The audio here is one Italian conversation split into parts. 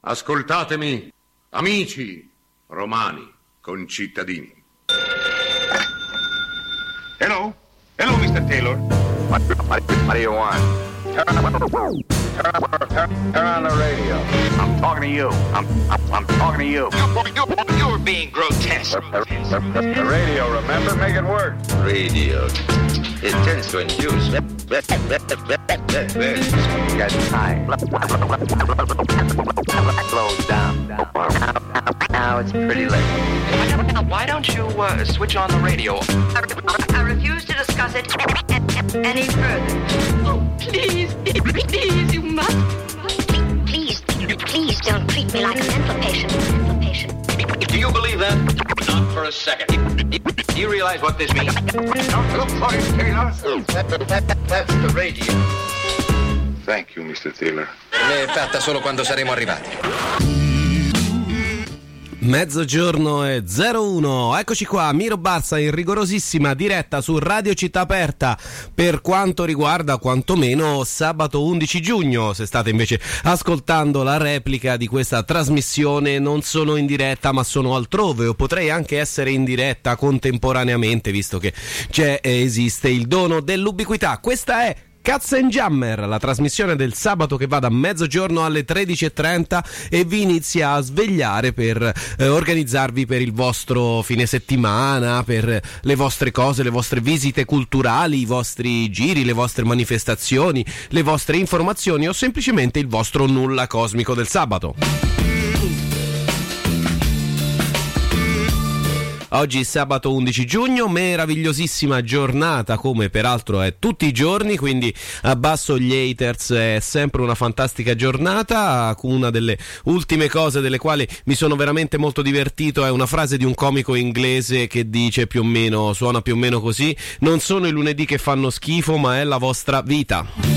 Ascoltatemi, amici romani, concittadini. Hello, Mr. Taylor. What do you want? Turn on the radio. I'm talking to you. I'm talking to you. You're being grotesque. The radio, remember? Make it work. Radio. It tends to induce. Get high. Slow down. Now it's pretty late. Why don't you switch on the radio? I refuse to discuss it any further. Oh, please, you must. Please don't treat me like a mental patient. Do you believe that? Not for a second. Do you realize what this means? Don't look for it, Taylor. That's the radio. Thank you, Mr. Taylor. L'è fatta solo quando saremo arrivati. Mezzogiorno e 01, eccoci qua, Miro Barza in rigorosissima diretta su Radio Città Aperta per quanto riguarda quantomeno sabato 11 giugno. Se state invece ascoltando la replica di questa trasmissione, non sono in diretta ma sono altrove, o potrei anche essere in diretta contemporaneamente, visto che esiste il dono dell'ubiquità. Questa è Katzenjammer, la trasmissione del sabato che va da mezzogiorno alle 13:30 e vi inizia a svegliare per organizzarvi per il vostro fine settimana, per le vostre cose, le vostre visite culturali, i vostri giri, le vostre manifestazioni, le vostre informazioni o semplicemente il vostro nulla cosmico del sabato. Oggi sabato 11 giugno, meravigliosissima giornata come peraltro è tutti i giorni, quindi abbasso gli haters, è sempre una fantastica giornata. Una delle ultime cose delle quali mi sono veramente molto divertito è una frase di un comico inglese che dice più o meno, suona più o meno così: non sono i lunedì che fanno schifo ma è la vostra vita.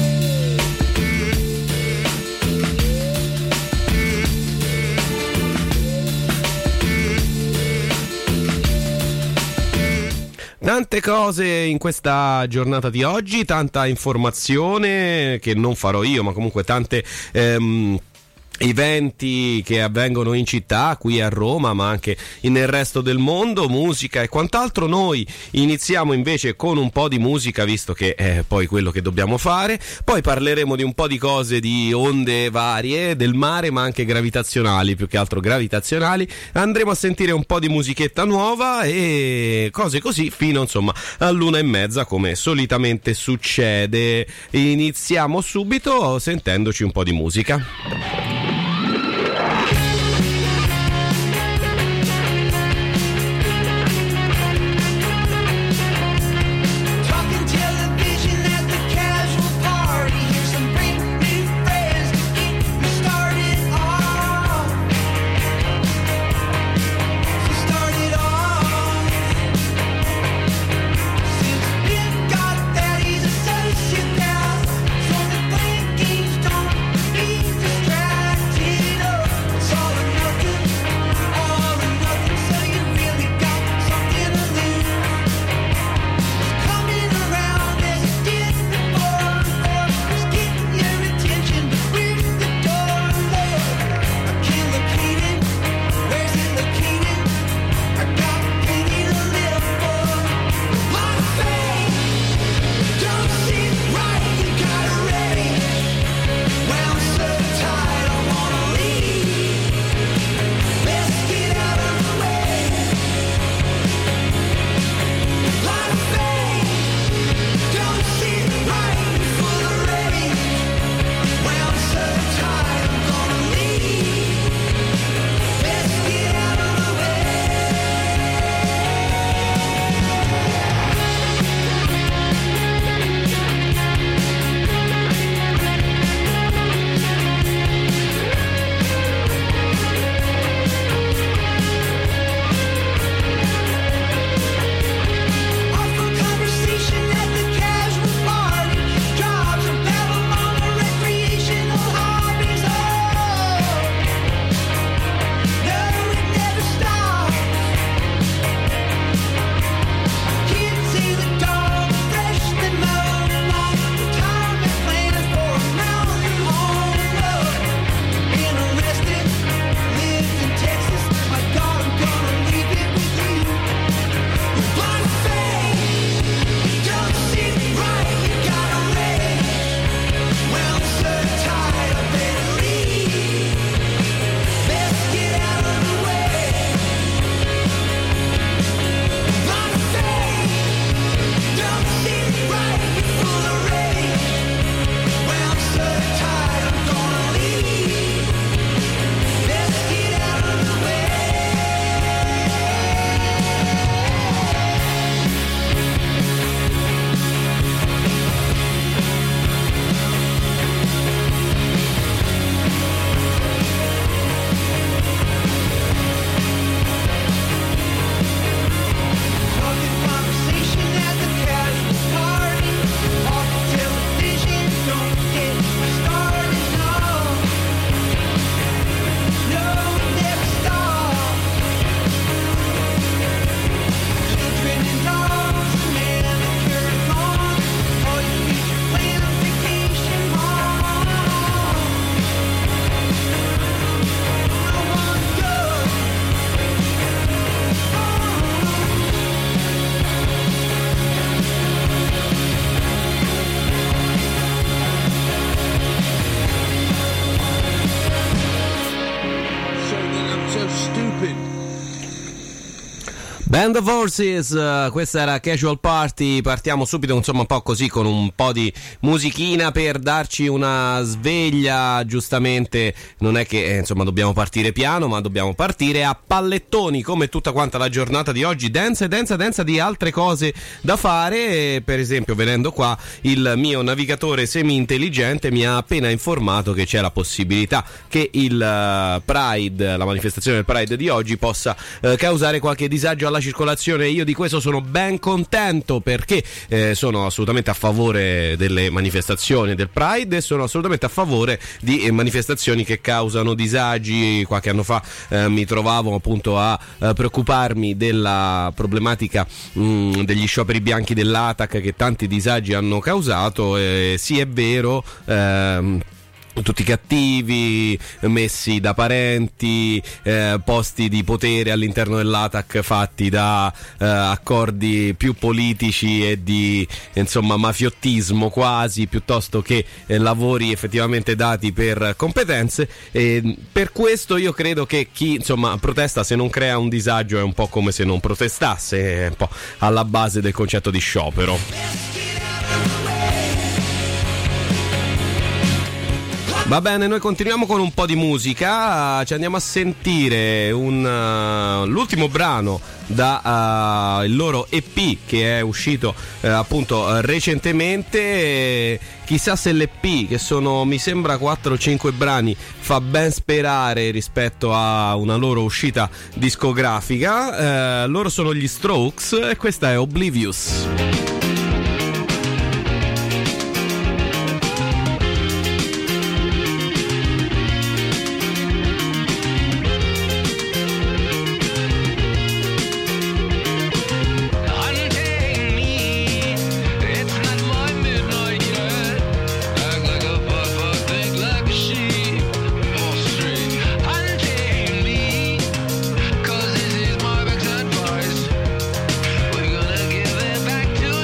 Tante cose in questa giornata di oggi, tanta informazione che non farò io, ma comunque tante eventi che avvengono in città, qui a Roma, ma anche nel resto del mondo, musica e quant'altro. Noi iniziamo invece con un po' di musica, visto che è poi quello che dobbiamo fare. Poi parleremo di un po' di cose, di onde varie del mare, ma anche gravitazionali, più che altro gravitazionali. Andremo a sentire un po' di musichetta nuova e cose così fino insomma all'1:30, come solitamente succede. Iniziamo subito sentendoci un po' di musica. Distracted. stupid. Band of Horses, questa era Casual Party. Partiamo subito, insomma, un po' così con un po' di musichina per darci una sveglia. Giustamente non è che insomma dobbiamo partire piano, ma dobbiamo partire a pallettoni come tutta quanta la giornata di oggi. Densa di altre cose da fare. Per esempio, venendo qua, il mio navigatore semi-intelligente mi ha appena informato che c'è la possibilità che il Pride, la manifestazione del Pride di oggi, possa causare qualche disagio alla circolazione. Io di questo sono ben contento, perché sono assolutamente a favore delle manifestazioni del Pride e sono assolutamente a favore di manifestazioni che causano disagi. Qualche anno fa mi trovavo appunto a preoccuparmi della problematica degli scioperi bianchi dell'ATAC che tanti disagi hanno causato. Sì, è vero, tutti cattivi, messi da parenti, posti di potere all'interno dell'ATAC fatti da accordi più politici e di insomma mafiottismo quasi, piuttosto che lavori effettivamente dati per competenze. Per questo io credo che chi insomma protesta, se non crea un disagio, è un po' come se non protestasse, è un po' alla base del concetto di sciopero. Va bene, noi continuiamo con un po' di musica, ci andiamo a sentire l'ultimo brano da il loro EP che è uscito appunto recentemente. Chissà se l'EP, che sono mi sembra 4 o 5 brani, fa ben sperare rispetto a una loro uscita discografica. Loro sono gli Strokes e questa è Oblivious. We're gonna give it back to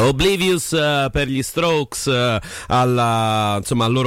Oblivious per gli Strokes al loro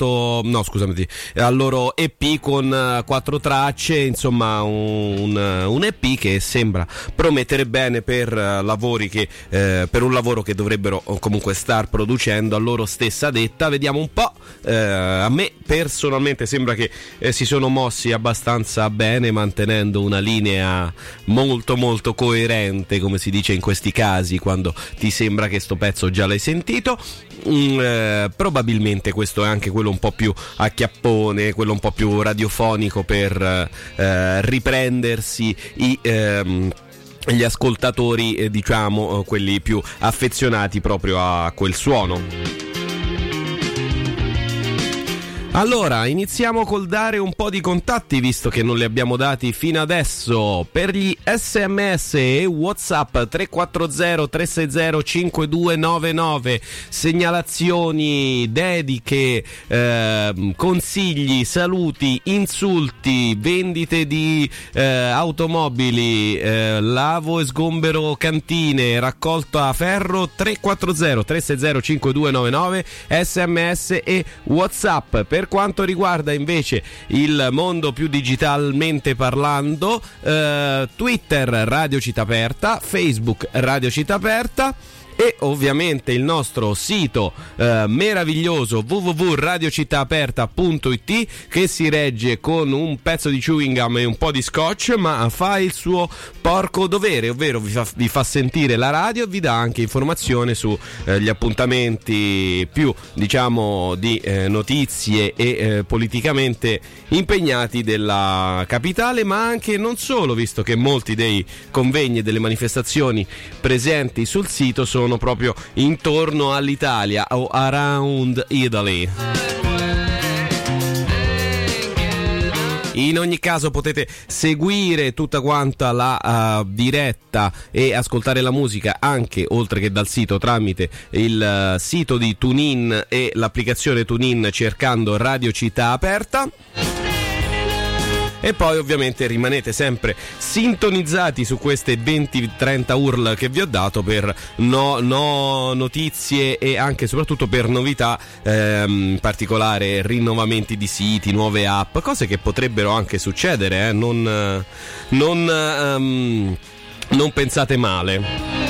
al loro EP con 4 tracce, insomma un EP che sembra promettere bene per un lavoro che dovrebbero comunque star producendo a loro stessa detta. Vediamo un po'. A me personalmente sembra che si sono mossi abbastanza bene, mantenendo una linea molto molto coerente, come si dice in questi casi quando ti sembra che sto pezzo già l'hai sentito. Probabilmente questo è anche quello un po' più a chiappone, quello un po' più radiofonico per riprendersi gli ascoltatori, diciamo quelli più affezionati proprio a quel suono. Allora, iniziamo col dare un po' di contatti, visto che non li abbiamo dati fino adesso. Per gli SMS e WhatsApp 340 360 5299, segnalazioni, dediche, consigli, saluti, insulti, vendite di automobili, lavo e sgombero cantine, raccolta ferro, 340 360 5299, SMS e WhatsApp. Per quanto riguarda invece il mondo più digitalmente parlando, Twitter Radio Città Aperta, Facebook Radio Città Aperta e ovviamente il nostro sito meraviglioso www.radiocittaaperta.it, che si regge con un pezzo di chewing gum e un po' di scotch, ma fa il suo porco dovere, ovvero vi fa sentire la radio e vi dà anche informazione su gli appuntamenti più, diciamo, di notizie e politicamente impegnati della capitale, ma anche non solo, visto che molti dei convegni e delle manifestazioni presenti sul sito sono proprio intorno all'Italia o around Italy. In ogni caso potete seguire tutta quanta la diretta e ascoltare la musica anche, oltre che dal sito, tramite il sito di TuneIn e l'applicazione TuneIn cercando Radio Città Aperta. E poi ovviamente rimanete sempre sintonizzati su queste 20-30 URL che vi ho dato per notizie e anche e soprattutto per novità, in particolare rinnovamenti di siti, nuove app, cose che potrebbero anche succedere, non pensate male.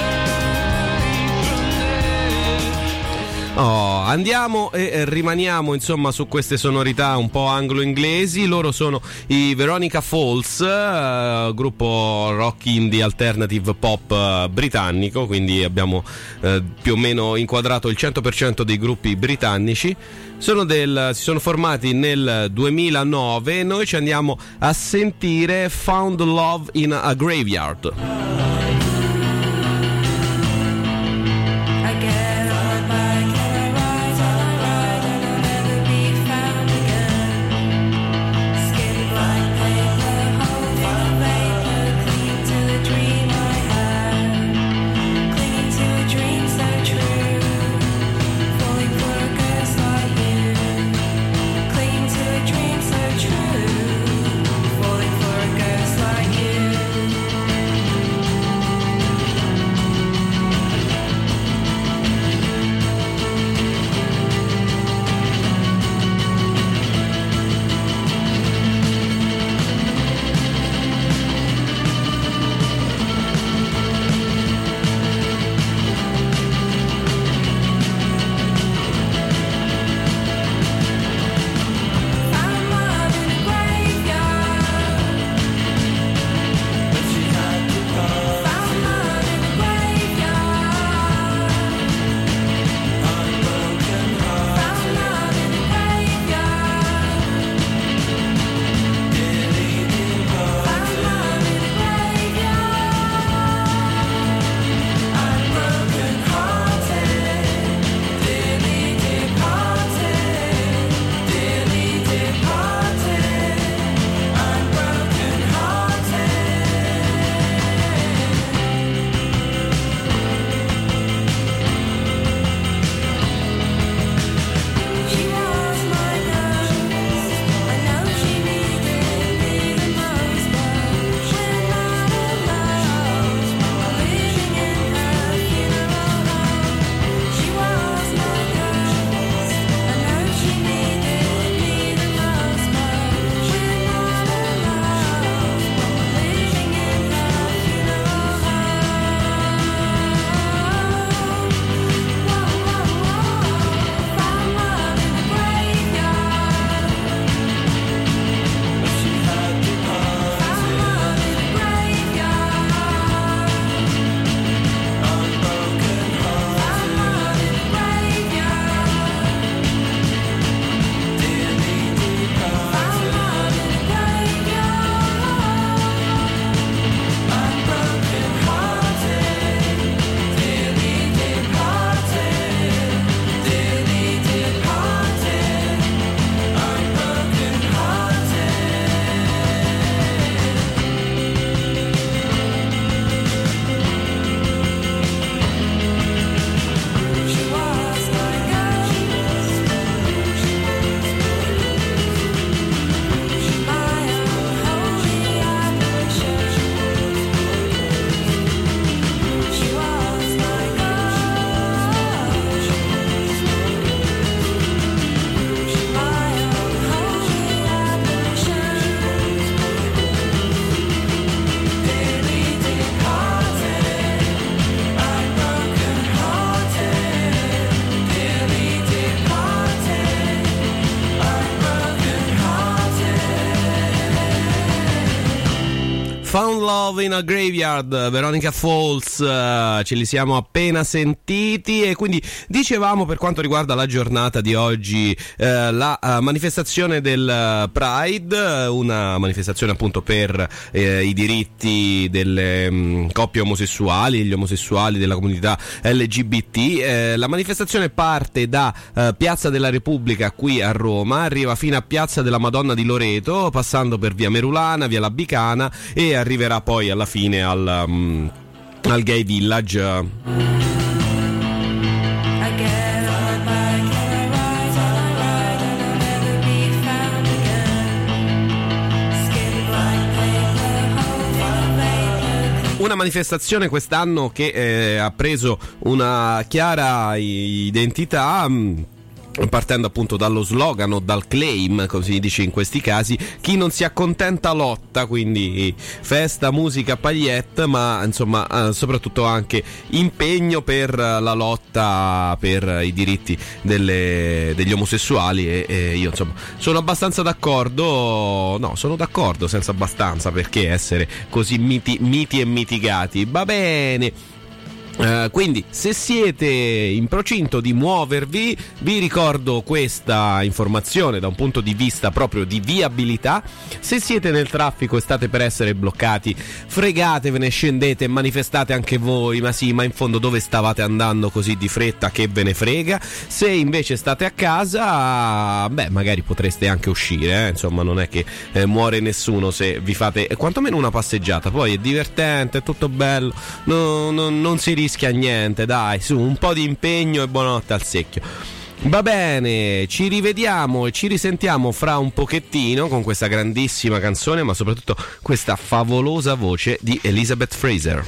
Andiamo e rimaniamo insomma su queste sonorità un po' anglo-inglesi. Loro sono i Veronica Falls, gruppo rock indie alternative pop britannico, quindi abbiamo più o meno inquadrato il 100% dei gruppi britannici. Si sono formati nel 2009 e noi ci andiamo a sentire Found Love in a Graveyard. True, falling for a ghost like you. Found Love in a Graveyard, Veronica Falls, ce li siamo appena sentiti. E quindi dicevamo, per quanto riguarda la giornata di oggi, la manifestazione del Pride, una manifestazione appunto per i diritti delle coppie omosessuali, gli omosessuali, della comunità LGBT. La manifestazione parte da Piazza della Repubblica qui a Roma, arriva fino a Piazza della Madonna di Loreto, passando per via Merulana, via Labicana, e arriverà poi alla fine al Gay Village. Una manifestazione quest'anno che ha preso una chiara identità, partendo appunto dallo slogan o dal claim, come si dice in questi casi: chi non si accontenta lotta, quindi festa, musica, pagliette, ma insomma soprattutto anche impegno per la lotta per i diritti degli omosessuali, e io insomma sono abbastanza d'accordo, no, sono d'accordo senza abbastanza, perché essere così miti e mitigati, va bene. Quindi se siete in procinto di muovervi, vi ricordo questa informazione da un punto di vista proprio di viabilità: se siete nel traffico e state per essere bloccati, fregatevene, scendete e manifestate anche voi. Ma sì, ma in fondo dove stavate andando così di fretta, che ve ne frega? Se invece state a casa, beh, magari potreste anche uscire, insomma non è che muore nessuno se vi fate quantomeno una passeggiata. Poi è divertente, è tutto bello, non si rischia niente, dai, su, un po' di impegno e buonanotte al secchio. Va bene, ci rivediamo e ci risentiamo fra un pochettino con questa grandissima canzone, ma soprattutto questa favolosa voce di Elizabeth Fraser.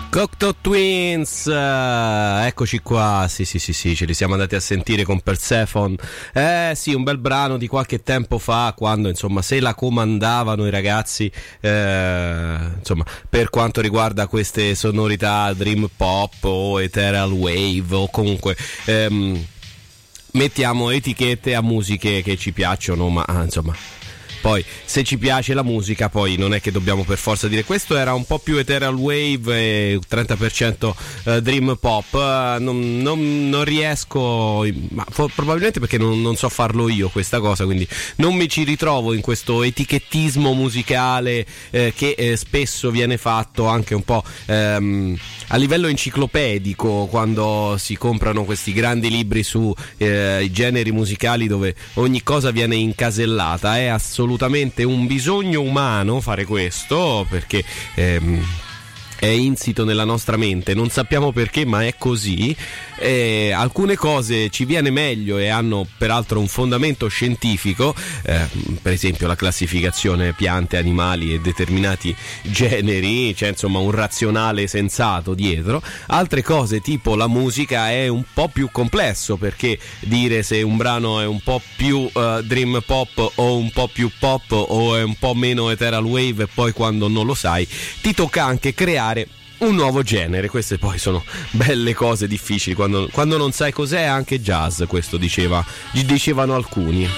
Cocteau Twins, eccoci qua, sì, ce li siamo andati a sentire con Persephone. Sì, un bel brano di qualche tempo fa, quando insomma se la comandavano i ragazzi, insomma, per quanto riguarda queste sonorità dream pop o ethereal wave o comunque mettiamo etichette a musiche che ci piacciono, ma insomma, poi se ci piace la musica poi non è che dobbiamo per forza dire questo era un po' più ethereal wave e 30% dream pop. Non riesco, ma probabilmente perché non so farlo io questa cosa, quindi non mi ci ritrovo in questo etichettismo musicale che spesso viene fatto anche un po' a livello enciclopedico, quando si comprano questi grandi libri su i generi musicali dove ogni cosa viene incasellata. È assolutamente un bisogno umano fare questo, perché è insito nella nostra mente, non sappiamo perché, ma è così. Alcune cose ci viene meglio e hanno peraltro un fondamento scientifico, per esempio la classificazione piante, animali e determinati generi, c'è insomma un razionale sensato dietro. Altre cose tipo la musica è un po' più complesso, perché dire se un brano è un po' più dream pop o un po' più pop o è un po' meno ethereal wave, e poi quando non lo sai ti tocca anche creare un nuovo genere. Queste poi sono belle cose difficili quando non sai cos'è anche jazz, questo dicevano alcuni.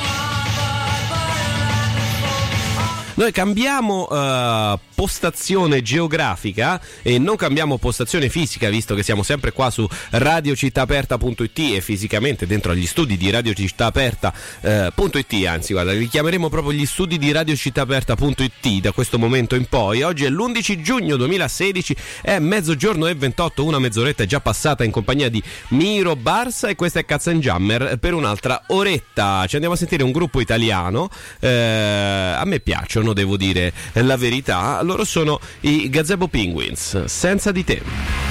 Noi cambiamo postazione geografica e non cambiamo postazione fisica, visto che siamo sempre qua su radiocittaaperta.it e fisicamente dentro agli studi di radiocittaaperta.it, anzi guarda, li chiameremo proprio gli studi di radiocittaaperta.it da questo momento in poi. Oggi è l'11 giugno 2016, è mezzogiorno e 28, una mezz'oretta è già passata in compagnia di Miro Barsa, e questa è Cats and Jammer per un'altra oretta. Ci andiamo a sentire un gruppo italiano, a me piacciono, devo dire la verità. Loro sono i Gazebo Penguins, Senza di te.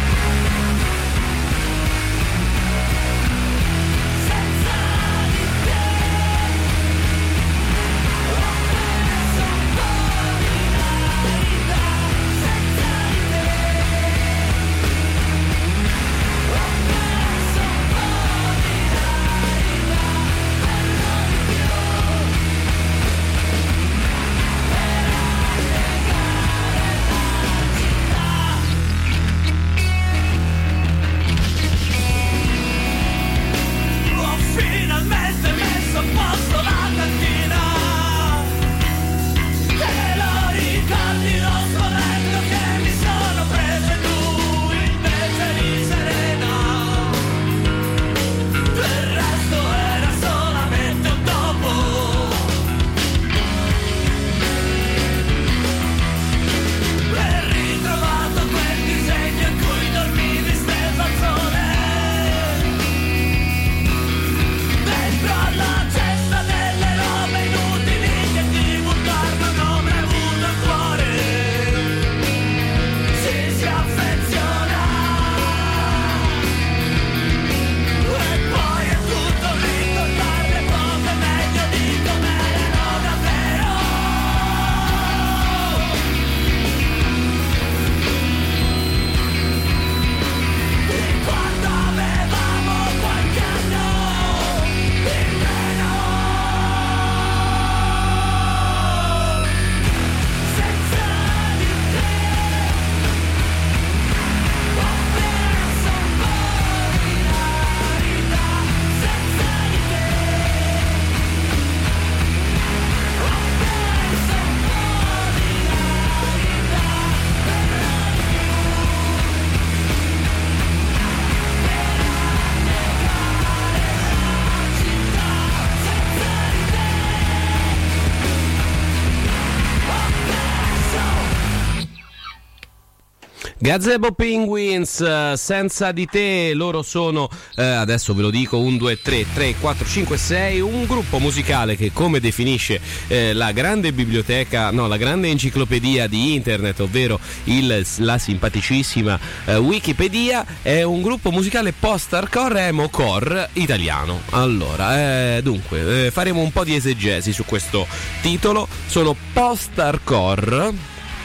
Gazebo Penguins, Senza di te. Loro sono, adesso ve lo dico, 1, 2, 3, 4, 5, 6, un gruppo musicale che, come definisce la grande biblioteca, no, la grande enciclopedia di internet, ovvero la simpaticissima Wikipedia, è un gruppo musicale post-hardcore emo-core italiano. Allora, dunque, faremo un po' di esegesi su questo titolo. Sono post-hardcore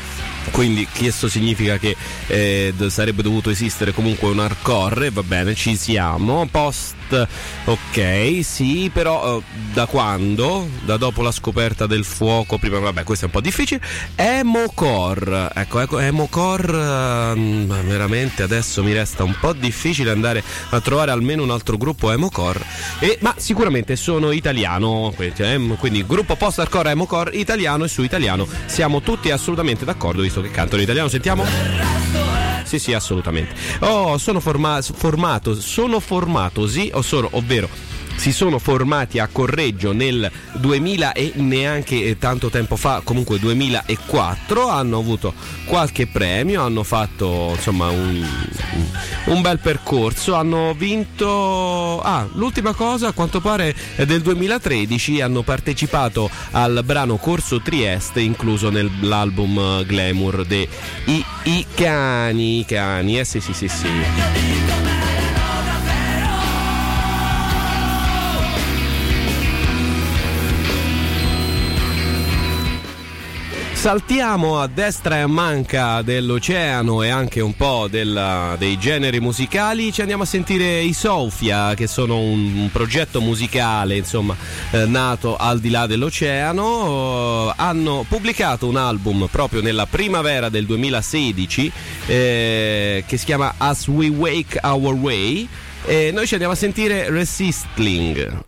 quindi questo significa che sarebbe dovuto esistere comunque un hardcore, va bene, ci siamo. Post, ok, sì, però da quando? Da dopo la scoperta del fuoco, prima, vabbè, questo è un po' difficile. Emocore, ecco, Emocore, veramente adesso mi resta un po' difficile andare a trovare almeno un altro gruppo Emocore, ma sicuramente sono italiano, quindi gruppo post-hardcore Emocore italiano, e su italiano siamo tutti assolutamente d'accordo, visto che cantano in italiano. Sentiamo? Sì, assolutamente. Sono si sono formati a Correggio nel 2000 e neanche tanto tempo fa, comunque 2004, hanno avuto qualche premio, hanno fatto insomma un bel percorso, hanno vinto l'ultima cosa a quanto pare è del 2013, hanno partecipato al brano Corso Trieste incluso nell'album Glamour dei I Cani, sì. Saltiamo a destra e a manca dell'oceano e anche un po' dei generi musicali, ci andiamo a sentire i Sofia, che sono un progetto musicale, insomma, nato al di là dell'oceano. Hanno pubblicato un album proprio nella primavera del 2016 che si chiama As We Wake Our Way, e noi ci andiamo a sentire Resisting.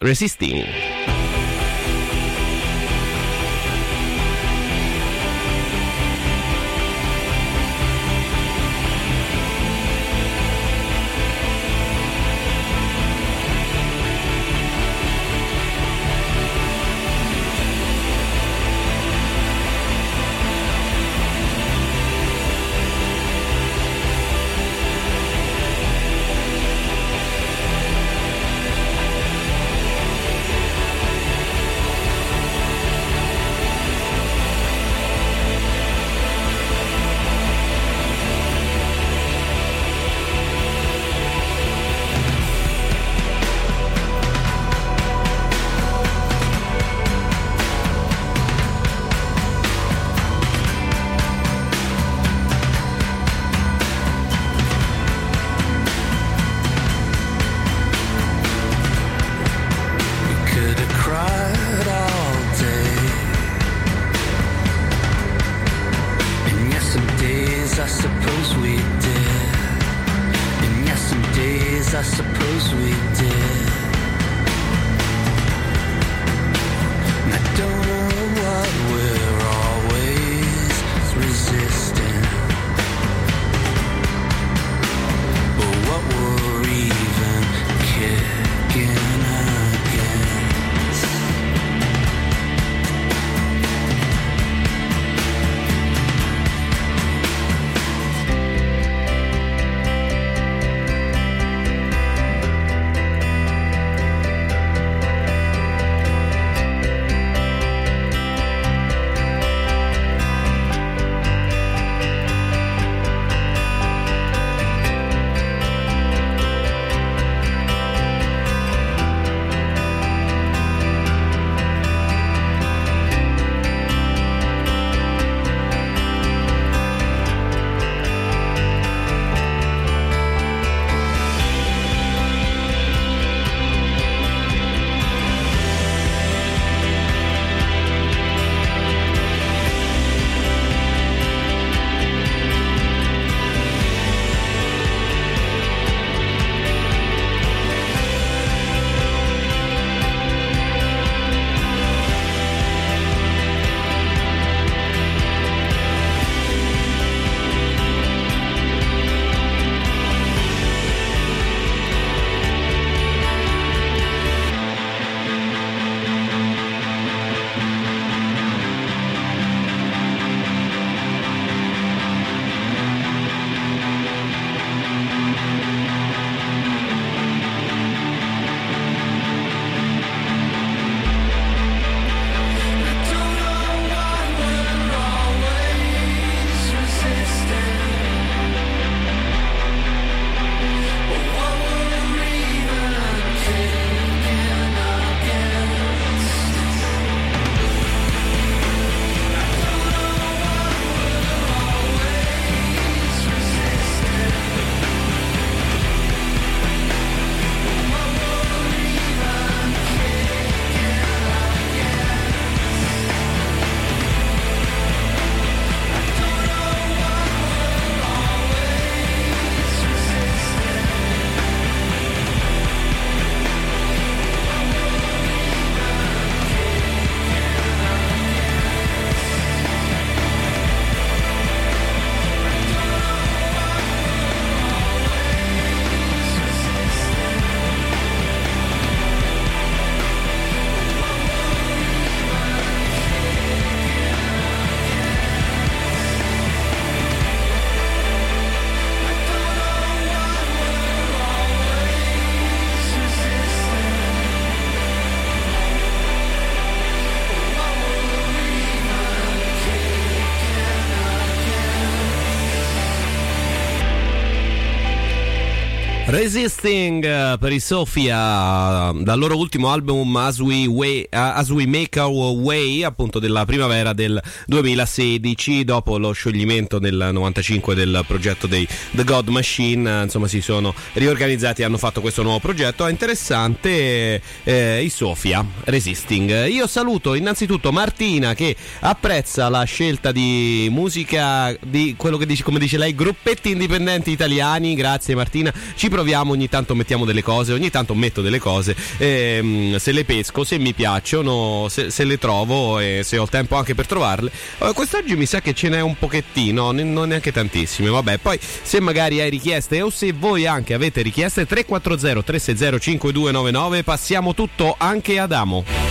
Resisting per i Sofia, dal loro ultimo album As We Make Our Way, appunto della primavera del 2016, dopo lo scioglimento nel 95 del progetto dei The God Machine. Insomma, si sono riorganizzati e hanno fatto questo nuovo progetto. È interessante, i Sofia, Resisting. Io saluto innanzitutto Martina, che apprezza la scelta di musica di quello che dice, come dice lei, gruppetti indipendenti italiani. Grazie Martina, ci proviamo, ogni tanto mettiamo delle cose, ogni tanto metto delle cose, se le pesco, se mi piacciono, se le trovo e se ho tempo anche per trovarle. Quest'oggi mi sa che ce n'è un pochettino, non neanche tantissime. Vabbè, poi se magari hai richieste o se voi anche avete richieste, 340 360 5299, passiamo tutto anche ad Amo.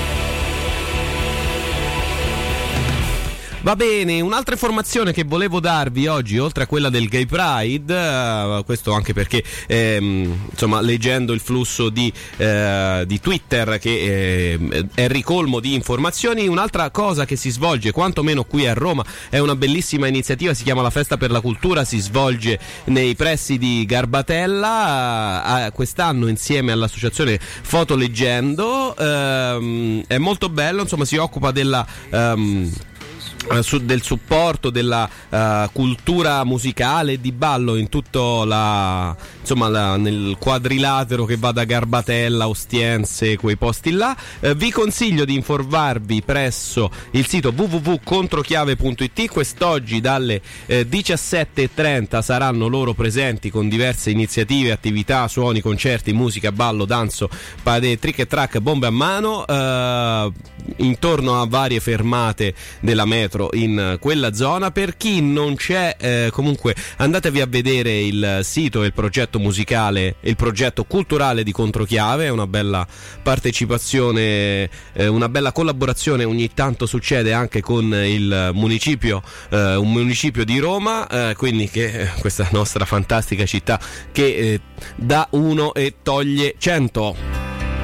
Va bene, un'altra informazione che volevo darvi oggi, oltre a quella del Gay Pride, questo anche perché insomma, leggendo il flusso di Twitter che è ricolmo di informazioni, un'altra cosa che si svolge quantomeno qui a Roma è una bellissima iniziativa, si chiama la Festa per la Cultura, si svolge nei pressi di Garbatella, quest'anno insieme all'associazione Fotoleggendo. È molto bello, insomma, si occupa della del supporto della cultura musicale e di ballo in tutto nel quadrilatero che va da Garbatella, Ostiense, quei posti là. Vi consiglio di informarvi presso il sito www.controchiave.it. Quest'oggi dalle 17:30 saranno loro presenti con diverse iniziative, attività, suoni, concerti, musica, ballo, danzo, trick e track, bombe a mano, intorno a varie fermate della metro in quella zona. Per chi non c'è, comunque andatevi a vedere il sito e il progetto musicale, il progetto culturale di Controchiave. È una bella partecipazione, una bella collaborazione ogni tanto succede anche con il municipio, un municipio di Roma, quindi che questa nostra fantastica città che dà 1 e toglie 100.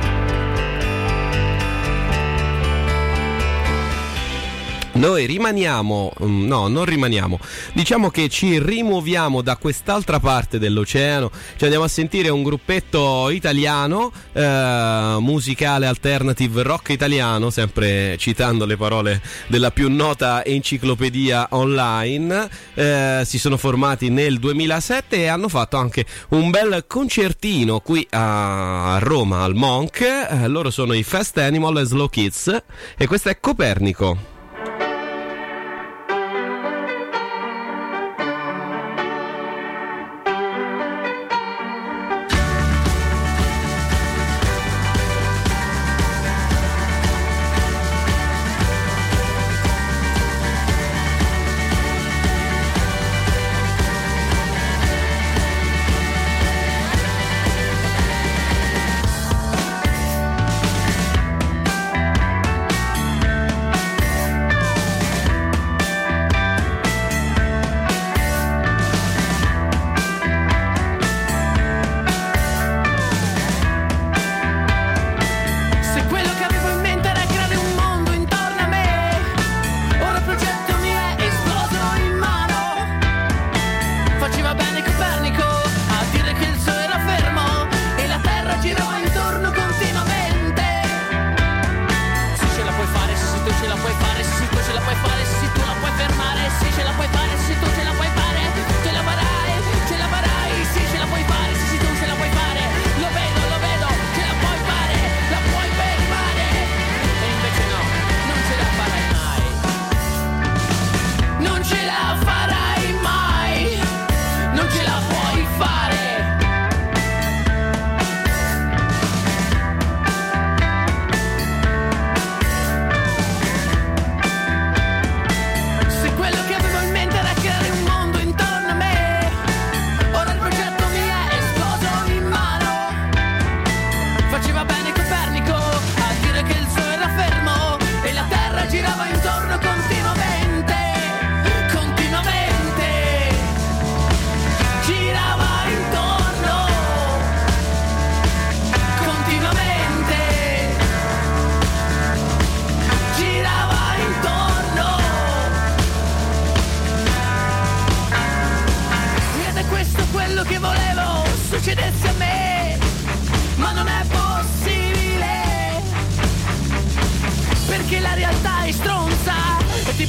Noi non rimaniamo, diciamo che ci rimuoviamo da quest'altra parte dell'oceano, ci andiamo a sentire un gruppetto italiano, musicale alternative rock italiano, sempre citando le parole della più nota enciclopedia online. Si sono formati nel 2007 e hanno fatto anche un bel concertino qui a Roma al Monk. Loro sono i Fast Animal e Slow Kids e questo è Copernico.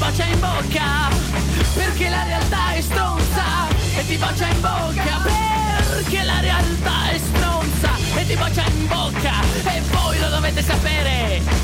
bacia in bocca, perché la realtà è stronza e ti bacia in bocca, perché la realtà è stronza e ti bacia in bocca, e voi lo dovete sapere.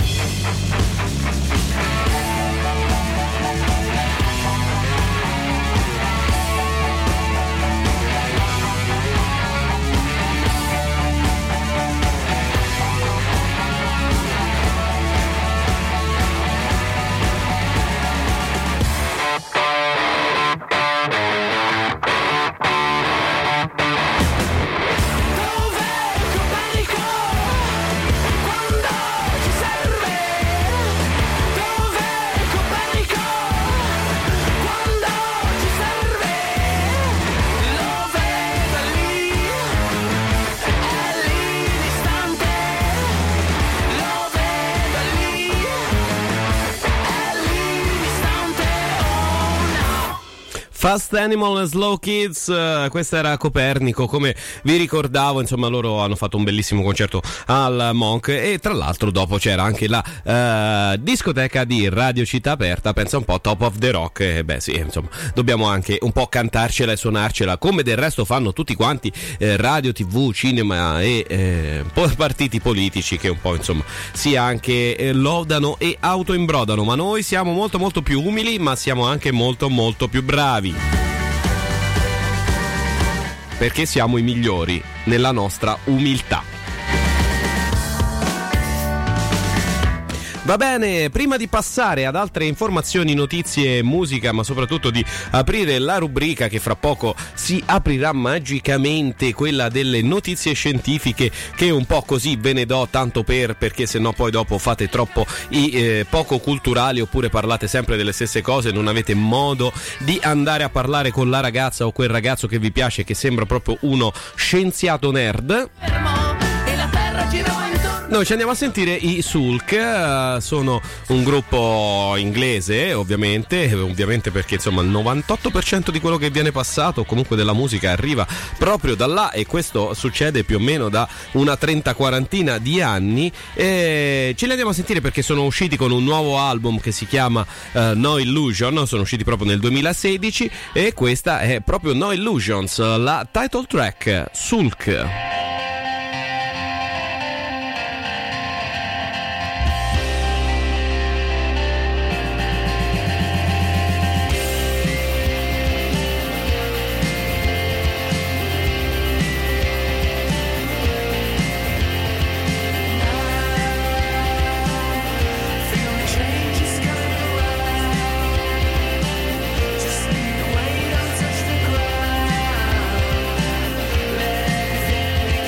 Fast Animal and Slow Kids, questa era Copernico, come vi ricordavo, insomma loro hanno fatto un bellissimo concerto al Monk, e tra l'altro dopo c'era anche la discoteca di Radio Città Aperta, pensa un po', Top of the Rock, e beh sì, insomma dobbiamo anche un po' cantarcela e suonarcela, come del resto fanno tutti quanti, radio, tv, cinema e partiti politici che un po' insomma si anche lodano e autoimbrodano, ma noi siamo molto molto più umili, ma siamo anche molto molto più bravi, perché siamo i migliori nella nostra umiltà. Va bene, prima di passare ad altre informazioni, notizie, musica, ma soprattutto di aprire la rubrica che fra poco si aprirà magicamente, quella delle notizie scientifiche, che un po' così ve ne do tanto perché sennò poi dopo fate troppo i poco culturali, oppure parlate sempre delle stesse cose, non avete modo di andare a parlare con la ragazza o quel ragazzo che vi piace, che sembra proprio uno scienziato nerd. Noi ci andiamo a sentire i Sulk, sono un gruppo inglese ovviamente perché insomma il 98% di quello che viene passato, o comunque della musica, arriva proprio da là, e questo succede più o meno da una 30-40 di anni, e ce li andiamo a sentire perché sono usciti con un nuovo album che si chiama No Illusion, sono usciti proprio nel 2016, e questa è proprio No Illusions, la title track, Sulk. Let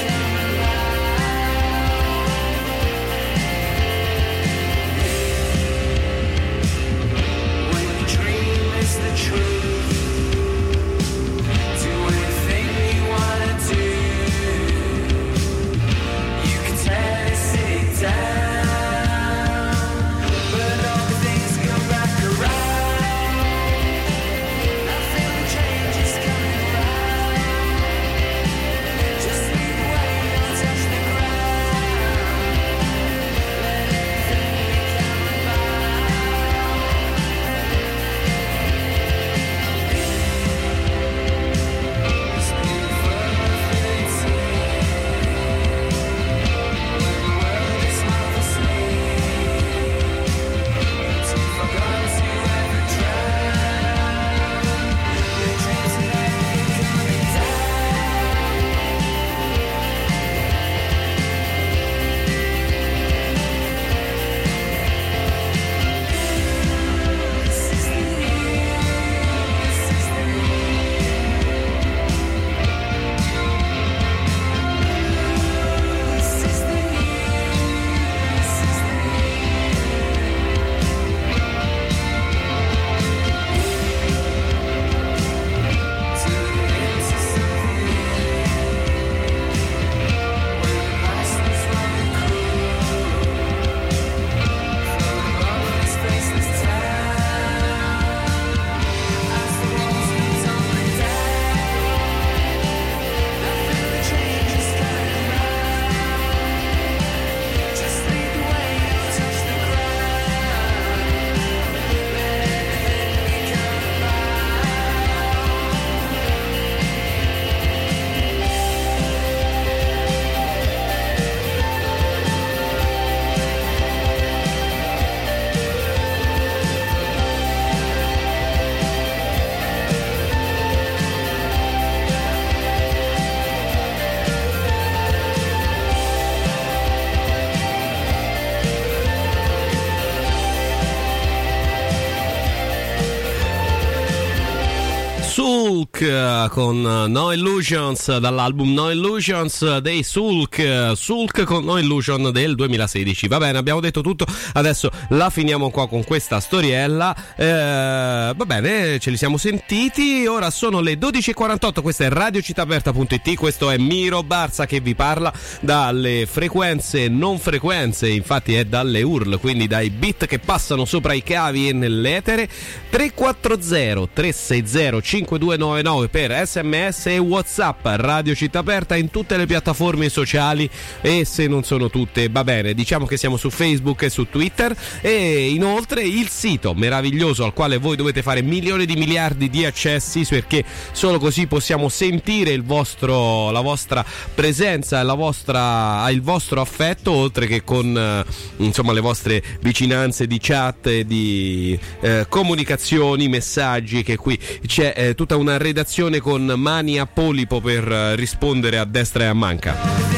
Sulk con No Illusions, dall'album No Illusions dei Sulk con No Illusion del 2016. Va bene, abbiamo detto tutto, adesso la finiamo qua con questa storiella. Va bene, ce li siamo sentiti, ora sono le 12.48, questa è radiocittaaperta.it, questo è Miro Barza che vi parla dalle frequenze non frequenze, infatti è dalle URL, quindi dai bit che passano sopra i cavi e nell'etere. 340 360 5299 per SMS e WhatsApp, Radio Città Aperta in tutte le piattaforme sociali, e se non sono tutte, va bene, diciamo che siamo su Facebook e su Twitter, e inoltre il sito meraviglioso al quale voi dovete fare milioni di miliardi di accessi, perché solo così possiamo sentire la vostra presenza, il vostro affetto, oltre che con insomma le vostre vicinanze di chat e di comunicazioni, messaggi, che qui c'è tutta una redazione con mani a polipo per rispondere a destra e a manca.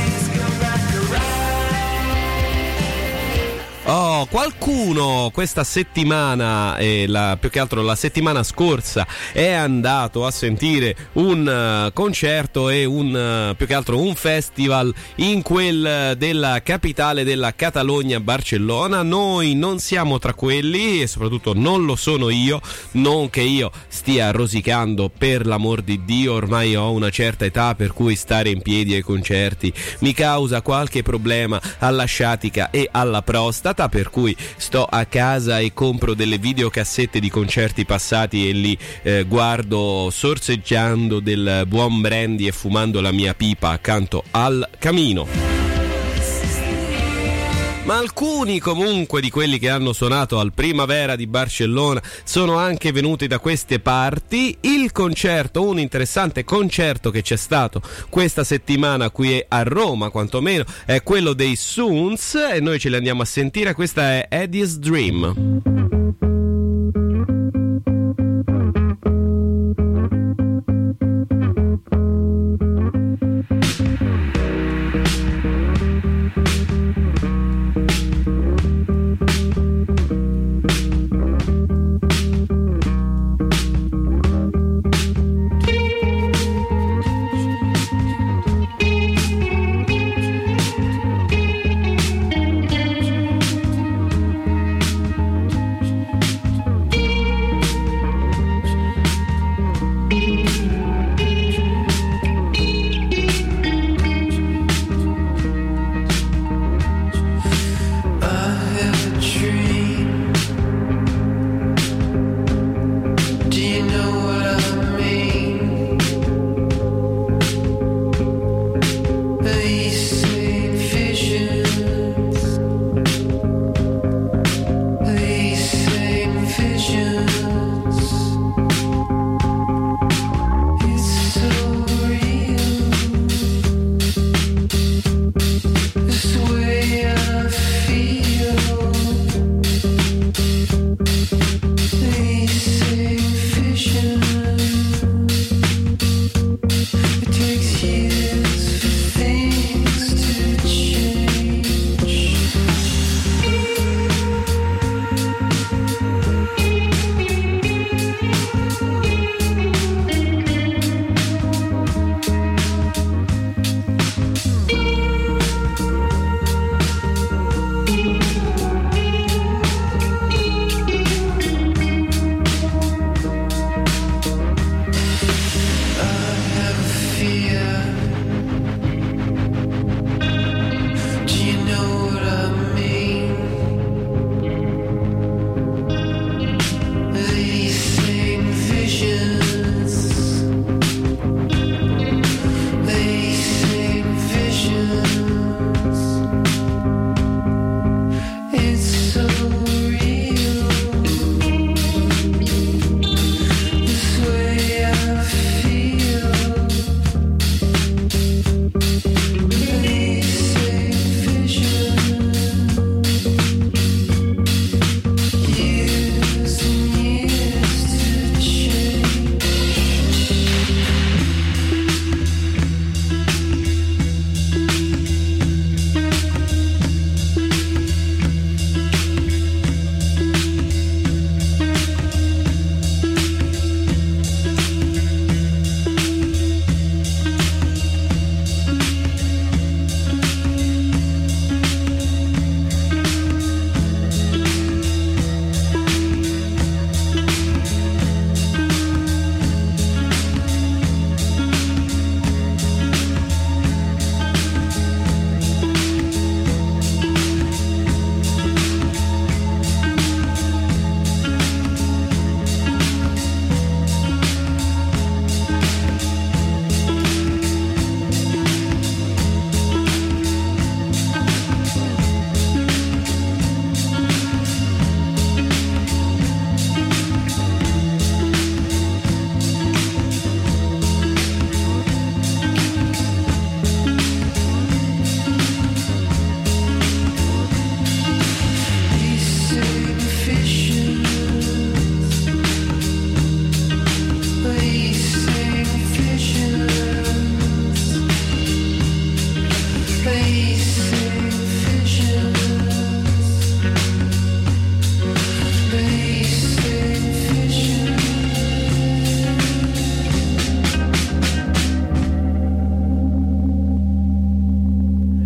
Oh, qualcuno questa settimana, più che altro la settimana scorsa, è andato a sentire un concerto e più che altro un festival in quel della capitale della Catalogna, Barcellona. Noi non siamo tra quelli, e soprattutto non lo sono io, non che io stia rosicando, per l'amor di Dio, ormai ho una certa età per cui stare in piedi ai concerti mi causa qualche problema alla sciatica e alla prostata, per cui sto a casa e compro delle videocassette di concerti passati e li guardo sorseggiando del buon brandy e fumando la mia pipa accanto al camino. Ma alcuni comunque di quelli che hanno suonato al Primavera di Barcellona sono anche venuti da queste parti. Il concerto, un interessante concerto che c'è stato questa settimana qui a Roma, quantomeno, è quello dei Soons, e noi ce li andiamo a sentire. Questa è Eddie's Dream.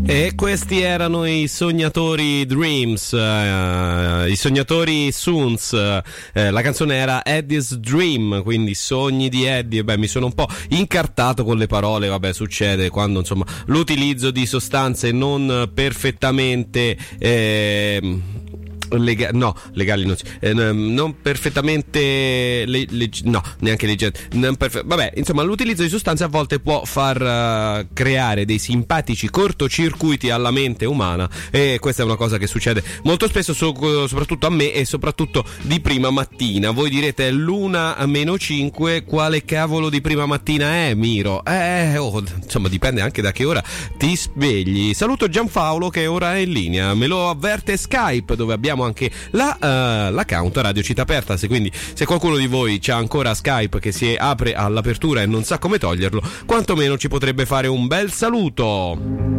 E questi erano i Sognatori Dreams, i Sognatori Soons, la canzone era Eddie's Dream, quindi sogni di Eddie. Beh, mi sono un po' incartato con le parole, vabbè, succede quando insomma l'utilizzo di sostanze non perfettamente legali non perfettamente neanche leggeri, vabbè, insomma l'utilizzo di sostanze a volte può far creare dei simpatici cortocircuiti alla mente umana, e questa è una cosa che succede molto spesso, soprattutto a me, e soprattutto di prima mattina. Voi direte l'1:05, quale cavolo di prima mattina è, Miro? Insomma dipende anche da che ora ti svegli. Saluto Gianpaolo che ora è in linea, me lo avverte Skype, dove abbiamo anche l'account Radio Città Aperta. Quindi se qualcuno di voi c'ha ancora Skype che si apre all'apertura e non sa come toglierlo, quantomeno ci potrebbe fare un bel saluto.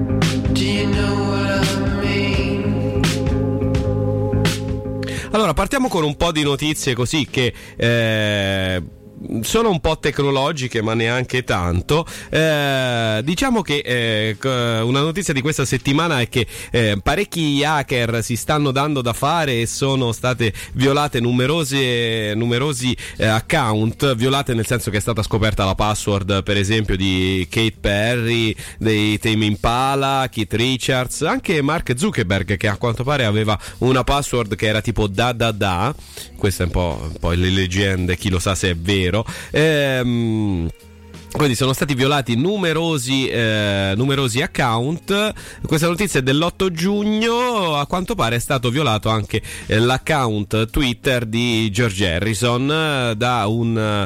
Allora partiamo con un po' di notizie così che sono un po' tecnologiche, ma neanche tanto. Diciamo che una notizia di questa settimana è che parecchi hacker si stanno dando da fare e sono state violate numerosi account, violate nel senso che è stata scoperta la password, per esempio, di Katy Perry, dei Tame Impala, Keith Richards, anche Mark Zuckerberg, che a quanto pare aveva una password che era tipo da. Questa è un po' le leggende, chi lo sa se è vero. Quindi sono stati violati numerosi account. Questa notizia è dell'8 giugno. A quanto pare è stato violato anche l'account Twitter di George Harrison da un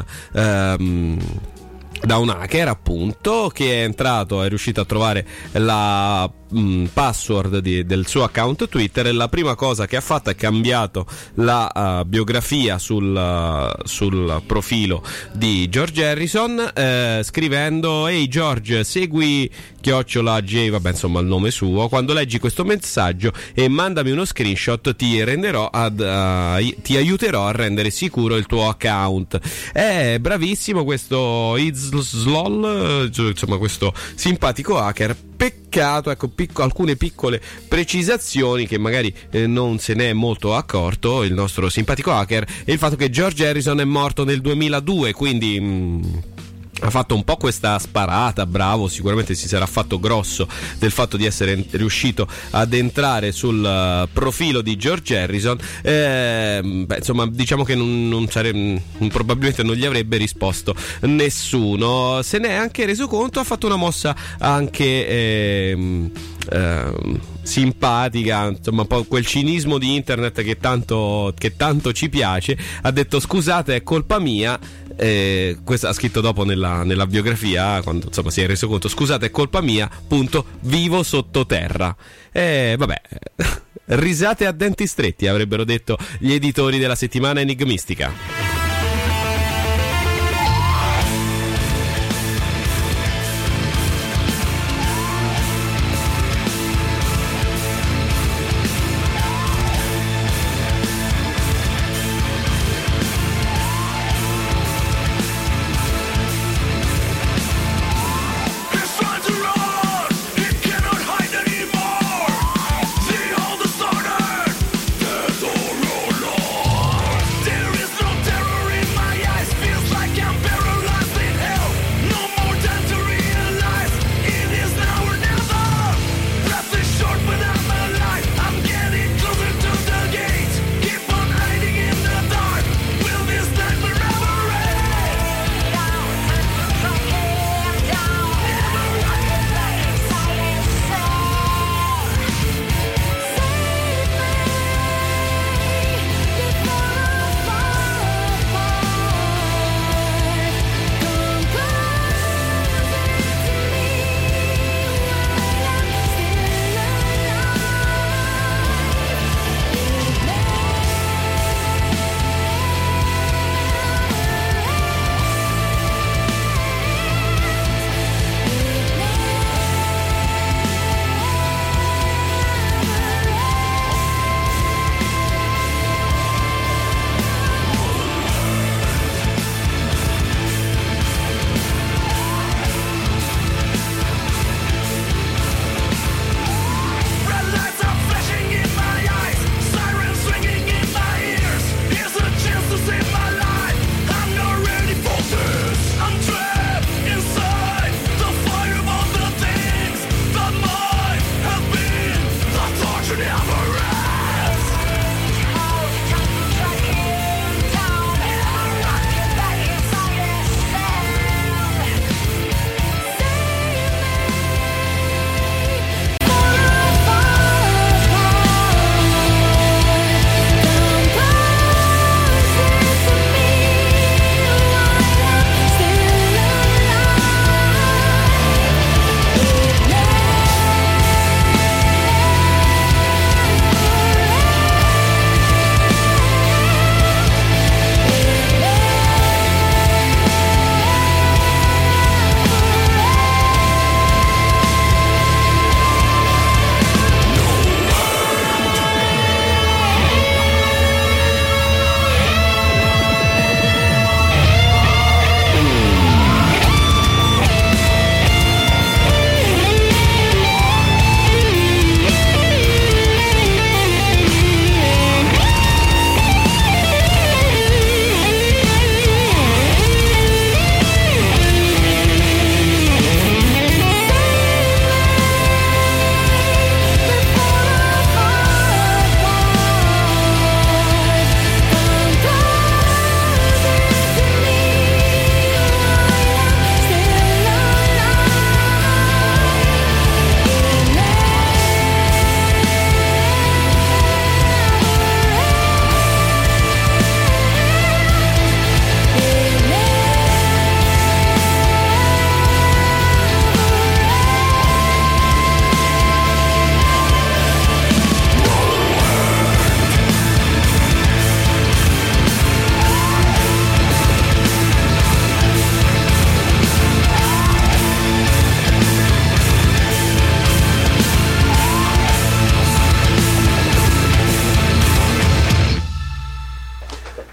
hacker, appunto, che è riuscito a trovare la password del suo account Twitter, e la prima cosa che ha fatto è cambiato la biografia sul profilo di George Harrison, scrivendo: "Ehi George, segui @J", vabbè, insomma il nome suo, "quando leggi questo messaggio e mandami uno screenshot, ti aiuterò a rendere sicuro il tuo account". È bravissimo questo Izlol, insomma questo simpatico hacker. Peccato, ecco, alcune piccole precisazioni che magari non se ne è molto accorto il nostro simpatico hacker, e il fatto che George Harrison è morto nel 2002, quindi ha fatto un po' questa sparata, bravo, sicuramente si sarà fatto grosso del fatto di essere riuscito ad entrare sul profilo di George Harrison. Insomma, diciamo che probabilmente non gli avrebbe risposto nessuno. Se ne è anche reso conto, ha fatto una mossa anche simpatica, insomma un po' quel cinismo di internet che tanto ci piace. Ha detto: "Scusate, è colpa mia". Questo ha scritto dopo nella biografia, quando insomma si è reso conto: "Scusate, è colpa mia, vivo sottoterra". Vabbè, risate a denti stretti, avrebbero detto gli editori della settimana enigmistica. There is no terror.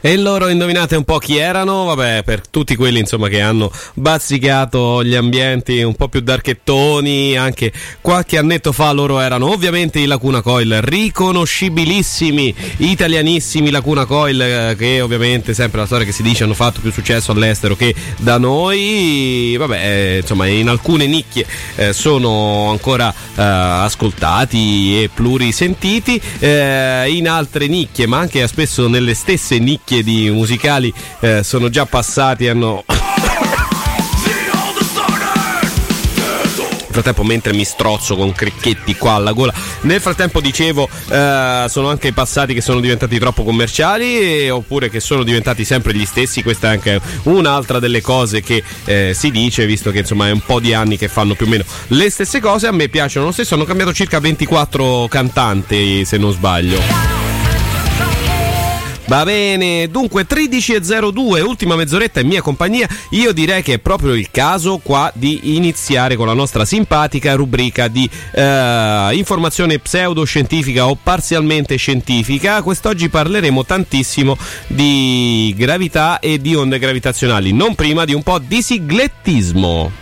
E loro, indovinate un po' chi erano? Vabbè, per tutti quelli insomma che hanno bazzicato gli ambienti un po' più darchettoni, anche qualche annetto fa, loro erano ovviamente i Lacuna Coil, riconoscibilissimi, italianissimi Lacuna Coil, che ovviamente, sempre la storia che si dice, hanno fatto più successo all'estero che da noi. Vabbè, insomma, in alcune nicchie sono ancora ascoltati e plurisentiti, in altre nicchie, ma anche spesso nelle stesse nicchie di musicali, sono già passati, hanno nel frattempo, mentre mi strozzo con cricchetti qua alla gola, nel frattempo dicevo, sono anche passati che sono diventati troppo commerciali, oppure che sono diventati sempre gli stessi. Questa è anche un'altra delle cose che si dice, visto che insomma è un po' di anni che fanno più o meno le stesse cose. A me piacciono lo stesso, hanno cambiato circa 24 cantanti, se non sbaglio. Va bene, dunque 13:02, ultima mezz'oretta in mia compagnia. Io direi che è proprio il caso qua di iniziare con la nostra simpatica rubrica di informazione pseudoscientifica o parzialmente scientifica. Quest'oggi parleremo tantissimo di gravità e di onde gravitazionali, non prima di un po' di siglettismo.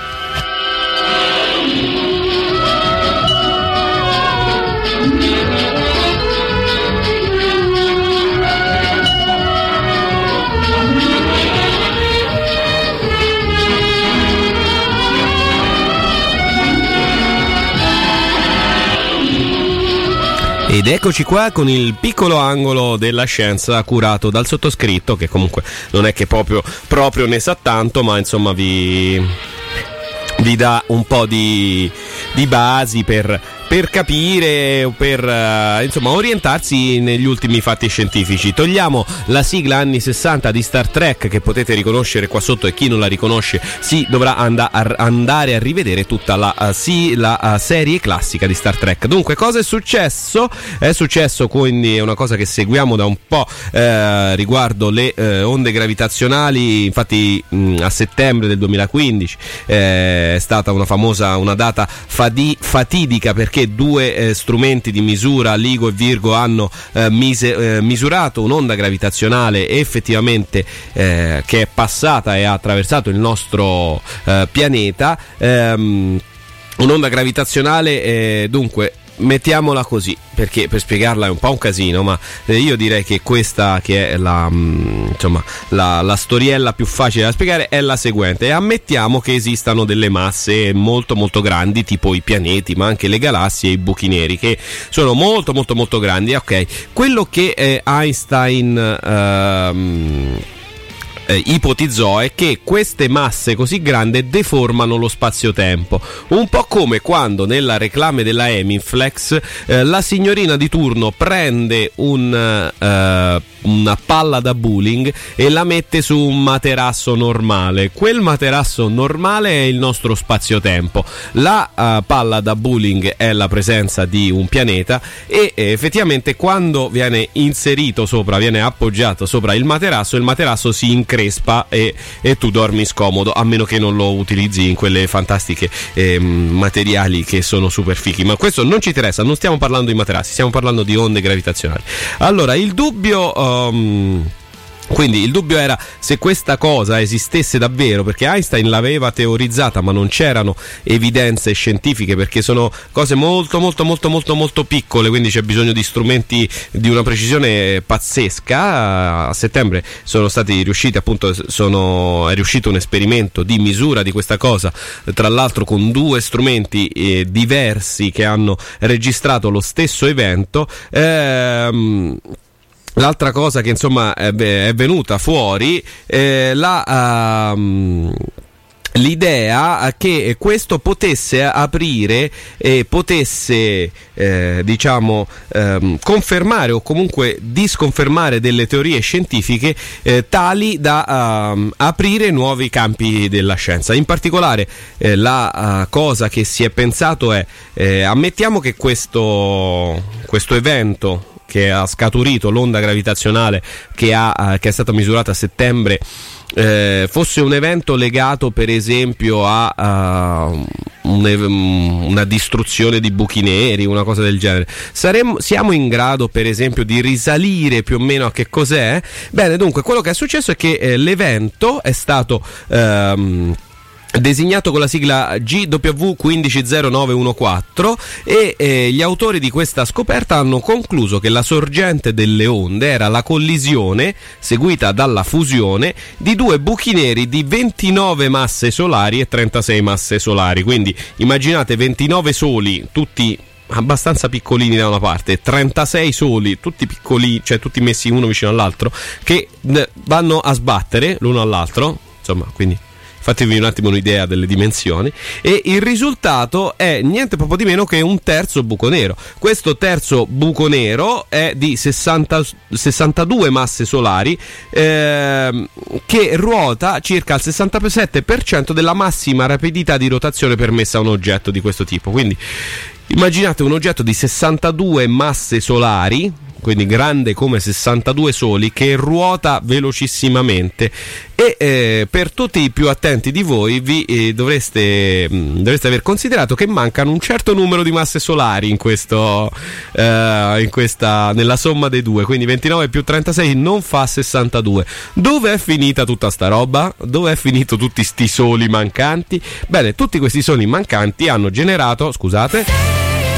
Ed eccoci qua con il piccolo angolo della scienza curato dal sottoscritto, che comunque non è che proprio ne sa tanto, ma insomma vi dà un po' di basi per capire, per insomma orientarsi negli ultimi fatti scientifici. Togliamo la sigla anni 60 di Star Trek, che potete riconoscere qua sotto, e chi non la riconosce si dovrà andare a rivedere tutta la serie classica di Star Trek. Dunque, cosa è successo? È successo, quindi è una cosa che seguiamo da un po' riguardo le onde gravitazionali. Infatti a settembre del 2015 è stata una data fatidica, perché due strumenti di misura, LIGO e Virgo, hanno misurato un'onda gravitazionale effettivamente che è passata e ha attraversato il nostro pianeta. Un'onda gravitazionale, dunque, mettiamola così, perché per spiegarla è un po' un casino, ma io direi che questa, che è la storiella più facile da spiegare, è la seguente. Ammettiamo che esistano delle masse molto molto grandi, tipo i pianeti, ma anche le galassie e i buchi neri, che sono molto molto molto grandi. Ok, quello che Einstein ipotizzò è che queste masse così grandi deformano lo spazio-tempo, un po' come quando nella reclame della Hemingflex la signorina di turno prende una palla da bowling e la mette su un materasso normale. Quel materasso normale è il nostro spazio-tempo, la palla da bowling è la presenza di un pianeta, e effettivamente quando viene appoggiato sopra il materasso si increspa e tu dormi scomodo, a meno che non lo utilizzi in quelle fantastiche materiali che sono super fichi. Ma questo non ci interessa, non stiamo parlando di materassi, stiamo parlando di onde gravitazionali. Allora, il dubbio era se questa cosa esistesse davvero, perché Einstein l'aveva teorizzata, ma non c'erano evidenze scientifiche, perché sono cose molto molto molto molto molto piccole, quindi c'è bisogno di strumenti di una precisione pazzesca. A settembre sono stati riusciti, appunto, è riuscito un esperimento di misura di questa cosa, tra l'altro con due strumenti diversi che hanno registrato lo stesso evento. L'altra cosa che insomma è venuta fuori l'idea che questo potesse aprire e potesse confermare o comunque disconfermare delle teorie scientifiche tali da aprire nuovi campi della scienza. In particolare la cosa che si è pensato è ammettiamo che questo evento che ha scaturito l'onda gravitazionale che è stata misurata a settembre fosse un evento legato per esempio a una distruzione di buchi neri, una cosa del genere, siamo in grado per esempio di risalire più o meno a che cos'è? Bene, dunque quello che è successo è che l'evento è stato designato con la sigla GW 150914 e gli autori di questa scoperta hanno concluso che la sorgente delle onde era la collisione seguita dalla fusione di due buchi neri di 29 masse solari e 36 masse solari, quindi immaginate 29 soli tutti abbastanza piccolini da una parte, 36 soli tutti piccoli, cioè tutti messi uno vicino all'altro, che vanno a sbattere l'uno all'altro, insomma, quindi fatevi un attimo un'idea delle dimensioni, e il risultato è niente proprio di meno che un terzo buco nero. Questo terzo buco nero è di 62 masse solari che ruota circa al 67% della massima rapidità di rotazione permessa a un oggetto di questo tipo. Quindi immaginate un oggetto di 62 masse solari, quindi grande come 62 soli, che ruota velocissimamente, e per tutti i più attenti di voi vi dovreste aver considerato che mancano un certo numero di masse solari in questa nella somma dei due, quindi 29 più 36 non fa 62. Dove è finita tutta sta roba? Dove è finito tutti sti soli mancanti? Bene, tutti questi soli mancanti hanno generato, scusate,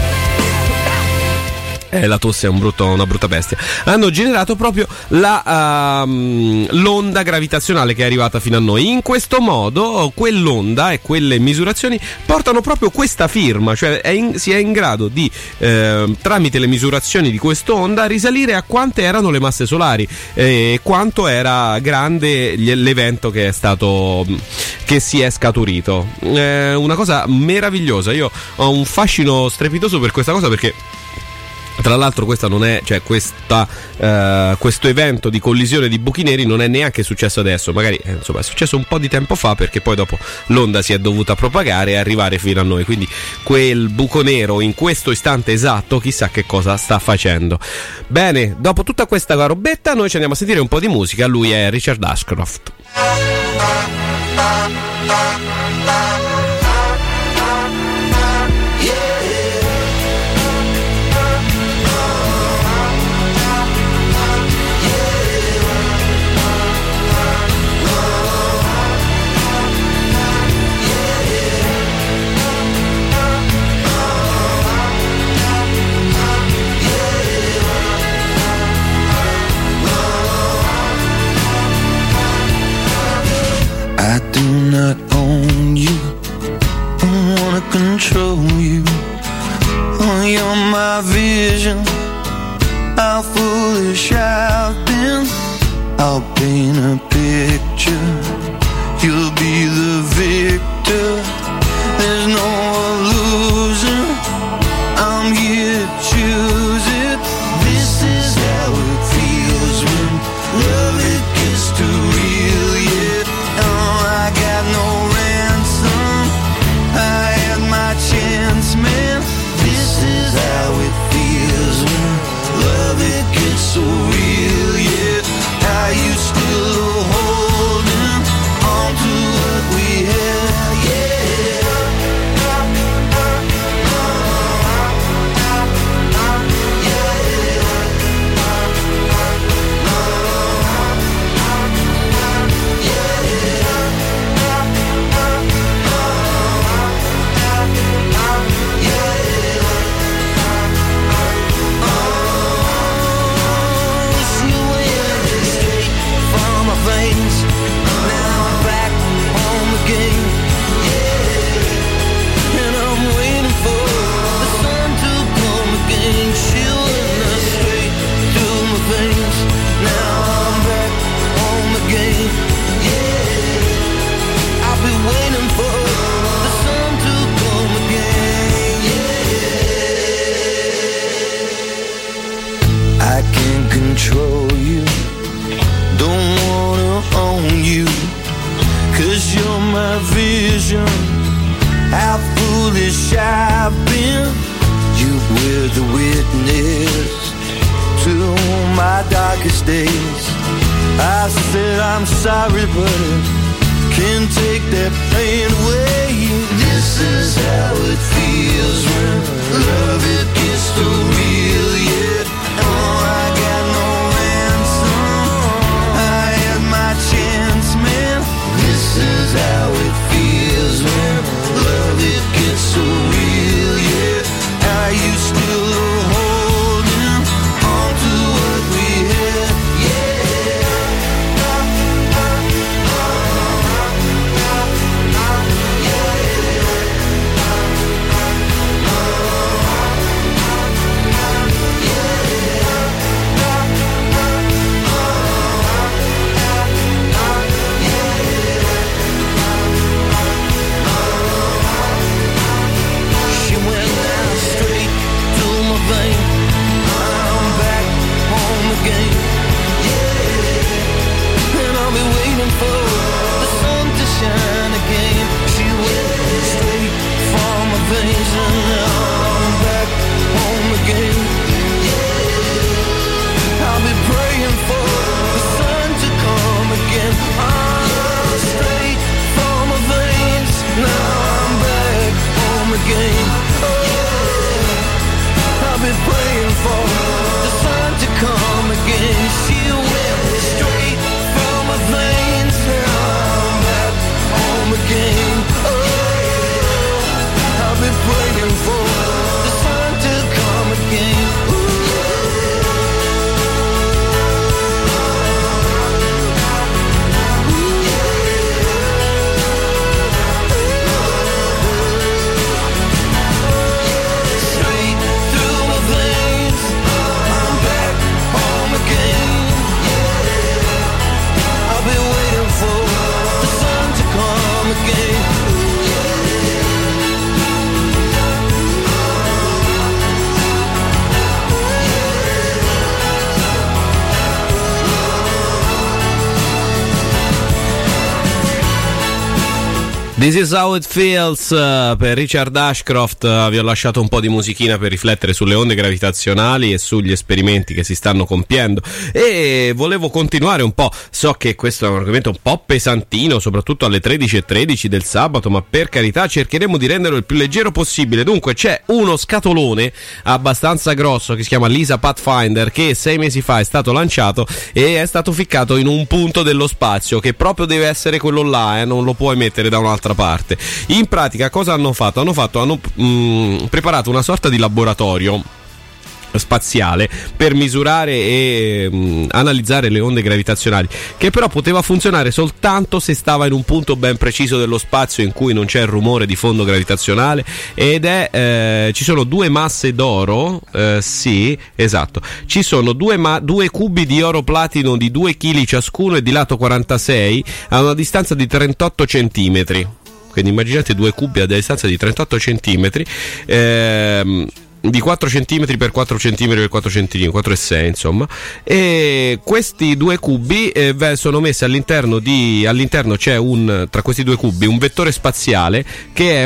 la tosse è una brutta bestia, hanno generato proprio l'onda gravitazionale che è arrivata fino a noi. In questo modo quell'onda e quelle misurazioni portano proprio questa firma, cioè si è in grado di tramite le misurazioni di quest'onda risalire a quante erano le masse solari e quanto era grande l'evento che si è scaturito. Una cosa meravigliosa, io ho un fascino strepitoso per questa cosa, perché tra l'altro questa non è, cioè questo evento di collisione di buchi neri non è neanche successo adesso, magari insomma è successo un po' di tempo fa, perché poi dopo l'onda si è dovuta propagare e arrivare fino a noi, quindi quel buco nero in questo istante esatto chissà che cosa sta facendo. Bene, dopo tutta questa robetta noi ci andiamo a sentire un po' di musica. Lui è Richard Ashcroft. I do not own you, I wanna control you. Oh, you're my vision, how foolish I've been. I'll paint a picture, you'll be the victor. There's no illusion, I'm here to choose it. This is how it feels when love it gets too real, yeah. I got no ransom, I had my chance, man. This is how it feels when love it gets so real, yeah. Are you still holding on to what we had, yeah. Control you, don't wanna own you, 'cause you're my vision, how foolish I've been. You were the witness to to my darkest days. I said I'm sorry, but it can't take that pain away. This is how it feels when love it gets too real, yeah. Oh, I got no ransom, I had my chance, man. This is how it feels when love it gets so real, yeah. Are you still holding on to what we had, yeah. This is how it feels per Richard Ashcroft. Vi ho lasciato un po' di musichina per riflettere sulle onde gravitazionali e sugli esperimenti che si stanno compiendo, e volevo continuare un po'. So che questo è un argomento un po' pesantino, soprattutto alle 13:13 del sabato, ma per carità cercheremo di renderlo il più leggero possibile. Dunque c'è uno scatolone abbastanza grosso che si chiama LISA Pathfinder, che 6 mesi fa è stato lanciato e è stato ficcato in un punto dello spazio che proprio deve essere quello là, non lo puoi mettere da un'altra parte. In pratica cosa hanno fatto? Hanno preparato una sorta di laboratorio spaziale per misurare e analizzare le onde gravitazionali, che però poteva funzionare soltanto se stava in un punto ben preciso dello spazio in cui non c'è il rumore di fondo gravitazionale, ed è ci sono 2 masse d'oro, sì, esatto, ci sono 2 cubi di oro platino di 2 kg ciascuno e di lato 46 a una distanza di 38 centimetri. Quindi immaginate 2 cubi a distanza di 38 centimetri, di 4 cm per 4 cm per 4 cm, 4,6 insomma, e questi 2 cubi sono messi all'interno c'è tra questi 2 cubi un vettore spaziale che è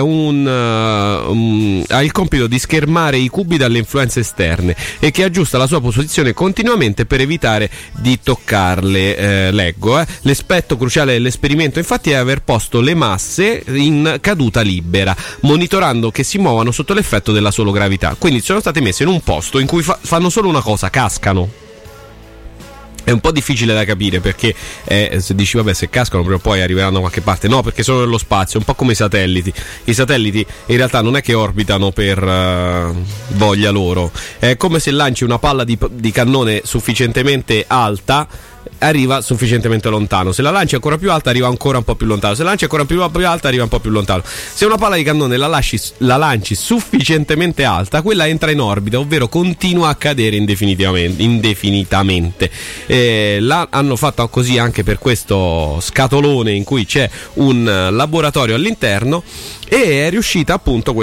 ha il compito di schermare i cubi dalle influenze esterne e che aggiusta la sua posizione continuamente per evitare di toccarle. Leggo, l'aspetto cruciale dell'esperimento infatti è aver posto le masse in caduta libera, monitorando che si muovano sotto l'effetto della solo gravità. Quindi sono state messe in un posto in cui fanno solo una cosa: cascano. È un po' difficile da capire, perché se dici vabbè, se cascano prima o poi arriveranno da qualche parte, no, perché sono nello spazio, un po' come i satelliti. I satelliti in realtà non è che orbitano per voglia loro, è come se lanci una palla di cannone sufficientemente alta, arriva sufficientemente lontano. Se la lanci ancora più alta arriva ancora un po' più lontano, se la lanci ancora più alta arriva un po' più lontano. Se una palla di cannone la lanci sufficientemente alta, quella entra in orbita, ovvero continua a cadere indefinitamente. Hanno fatto così anche per questo scatolone in cui c'è un laboratorio all'interno, e è riuscita appunto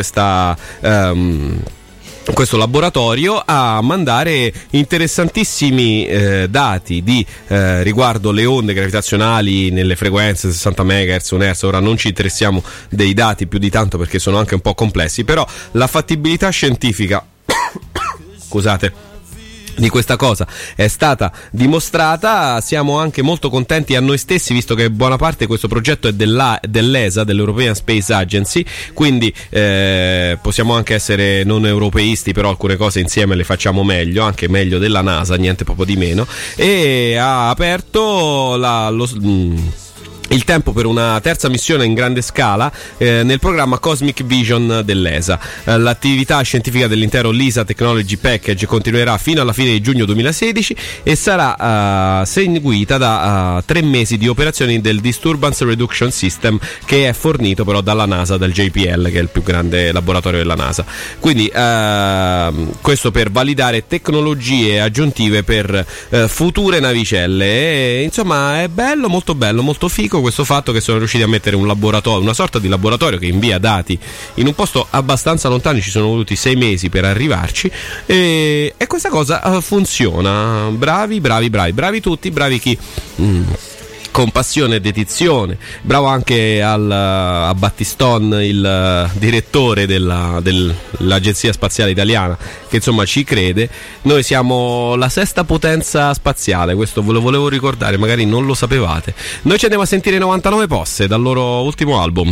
questo laboratorio a mandare interessantissimi dati riguardo le onde gravitazionali nelle frequenze 60 MHz, 1 Hz. Ora non ci interessiamo dei dati più di tanto perché sono anche un po' complessi, però la fattibilità scientifica scusate, di questa cosa è stata dimostrata. Siamo anche molto contenti a noi stessi, visto che buona parte di questo progetto è dell'ESA, dell'European Space Agency, quindi possiamo anche essere non europeisti, però alcune cose insieme le facciamo meglio, anche meglio della NASA, niente proprio di meno, e ha aperto il tempo per una terza missione in grande scala nel programma Cosmic Vision dell'ESA. L'attività scientifica dell'intero LISA Technology Package continuerà fino alla fine di giugno 2016 e sarà seguita da 3 mesi di operazioni del Disturbance Reduction System, che è fornito però dalla NASA, dal JPL, che è il più grande laboratorio della NASA. Quindi questo per validare tecnologie aggiuntive per future navicelle, e insomma è bello, molto fico questo fatto che sono riusciti a mettere un laboratorio, una sorta di laboratorio che invia dati in un posto abbastanza lontano. Ci sono voluti 6 mesi per arrivarci, e questa cosa funziona. Bravi tutti, bravi chi con passione e dedizione, bravo anche a Battiston, il direttore dell'Agenzia Spaziale Italiana, che insomma ci crede. Noi siamo la 6ª potenza spaziale, questo ve lo volevo ricordare, magari non lo sapevate. Noi ci andiamo a sentire 99 Posse dal loro ultimo album.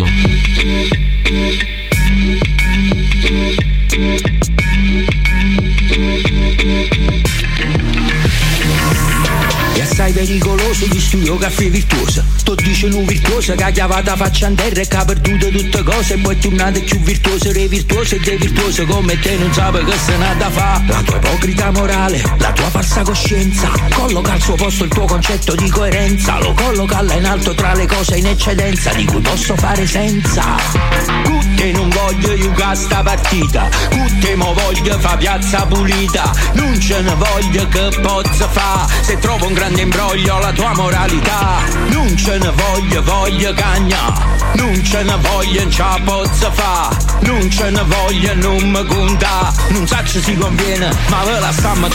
Assai pericoloso di studio caffè virtuosa. Tu dici un virtuoso che ha chiavata faccia in terra e che ha perduto tutte cose, e poi tornate più virtuose, re virtuose e dei virtuosi come te non sape che se n'ha da fa. La tua ipocrita morale, la tua falsa coscienza colloca al suo posto il tuo concetto di coerenza, lo colloca là in alto tra le cose in eccedenza di cui posso fare senza. Cutte non voglio giocare sta partita, cutte mo voglio fa piazza pulita, non ce ne voglio che pozza fa se trovo un grande imbroglio la tua moralità. Non ce ne voglio cagna, non ce ne voglio in c'ha pozza fa, non ce ne voglio non mi conta, non sa se si conviene ma ve la stiamo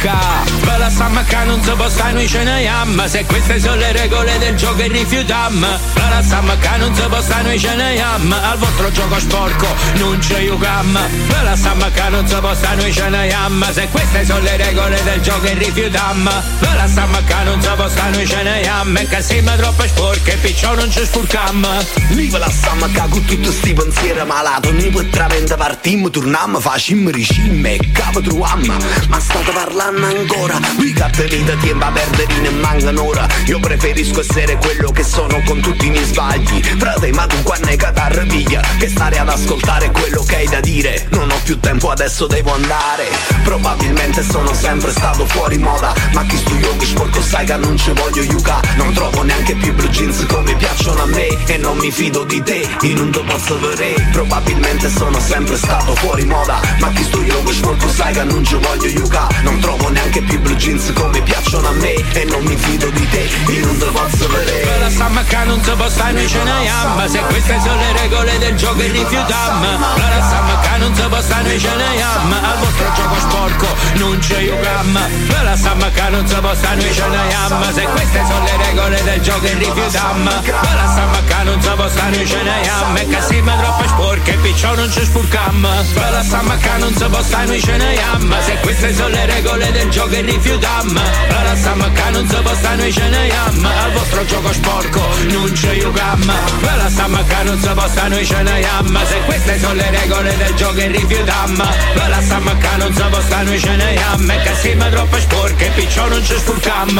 ca, non si può stare noi ce ne am, se queste sono le regole del gioco e rifiutam, ve la stiamo ca, non si può stare noi ce ne am, al vostro gioco sporco non ci giocam, ve la stiamo ca, non si può stare noi ce ne am, se queste sono le regole del gioco e rifiutam, ve la stiamo ca, non si può stare noi ce ne am, e che siamo troppo sporche perciò non ci spurcam. Viva la sammaca con tutti sti pensieri malati, noi potramente partimmo, tornammo, facimmo ricimme e capo truamma, ma state parlando ancora, vi che tenete tempo a perdere ne mancano ora, io preferisco essere quello che sono con tutti i miei sbagli, frate ma tu quando è che t'arrepiglia, che stare ad ascoltare quello che hai da dire, non ho più tempo adesso devo andare, probabilmente sono sempre stato fuori moda, ma chi sto io che sporco sai che non ci voglio yuca, non trovo neanche più blue jeans come piacciono a me, e non mi fido di te, io non te posso vedere, probabilmente sono sempre stato fuori moda, ma chi sto io che sporco sai che non ci voglio yuca, non trovo neanche più blue jeans come piacciono a me, e non mi fido di te, io non te posso vedere. Per la sammaca non si può stare noi ce ne am, se queste sono le regole del gioco e rifiutam, per la sammaca non si può stare noi ce ne am, al vostro gioco sporco non ci giocam, per la sammaca non si può stare noi ce ne am, se queste sono le regole del gioco e rifiutam, per la sammaca non si può stare noi ce ne am, e che siamo troppo sporche perciò non ci spurcam, per la sammaca non si può stare noi ce ne am, se queste sono le regole del gioco e rifiutam, per la sammaca non si può stare noi ce ne am, al vostro gioco sporco non ci giocam, per la sammaca non si può stare noi ce ne am, se queste sono le regole del gioco e rifiutam, per la sammaca non si può stare noi ce ne am, e che siamo troppo sporche perciò non ci spurcam.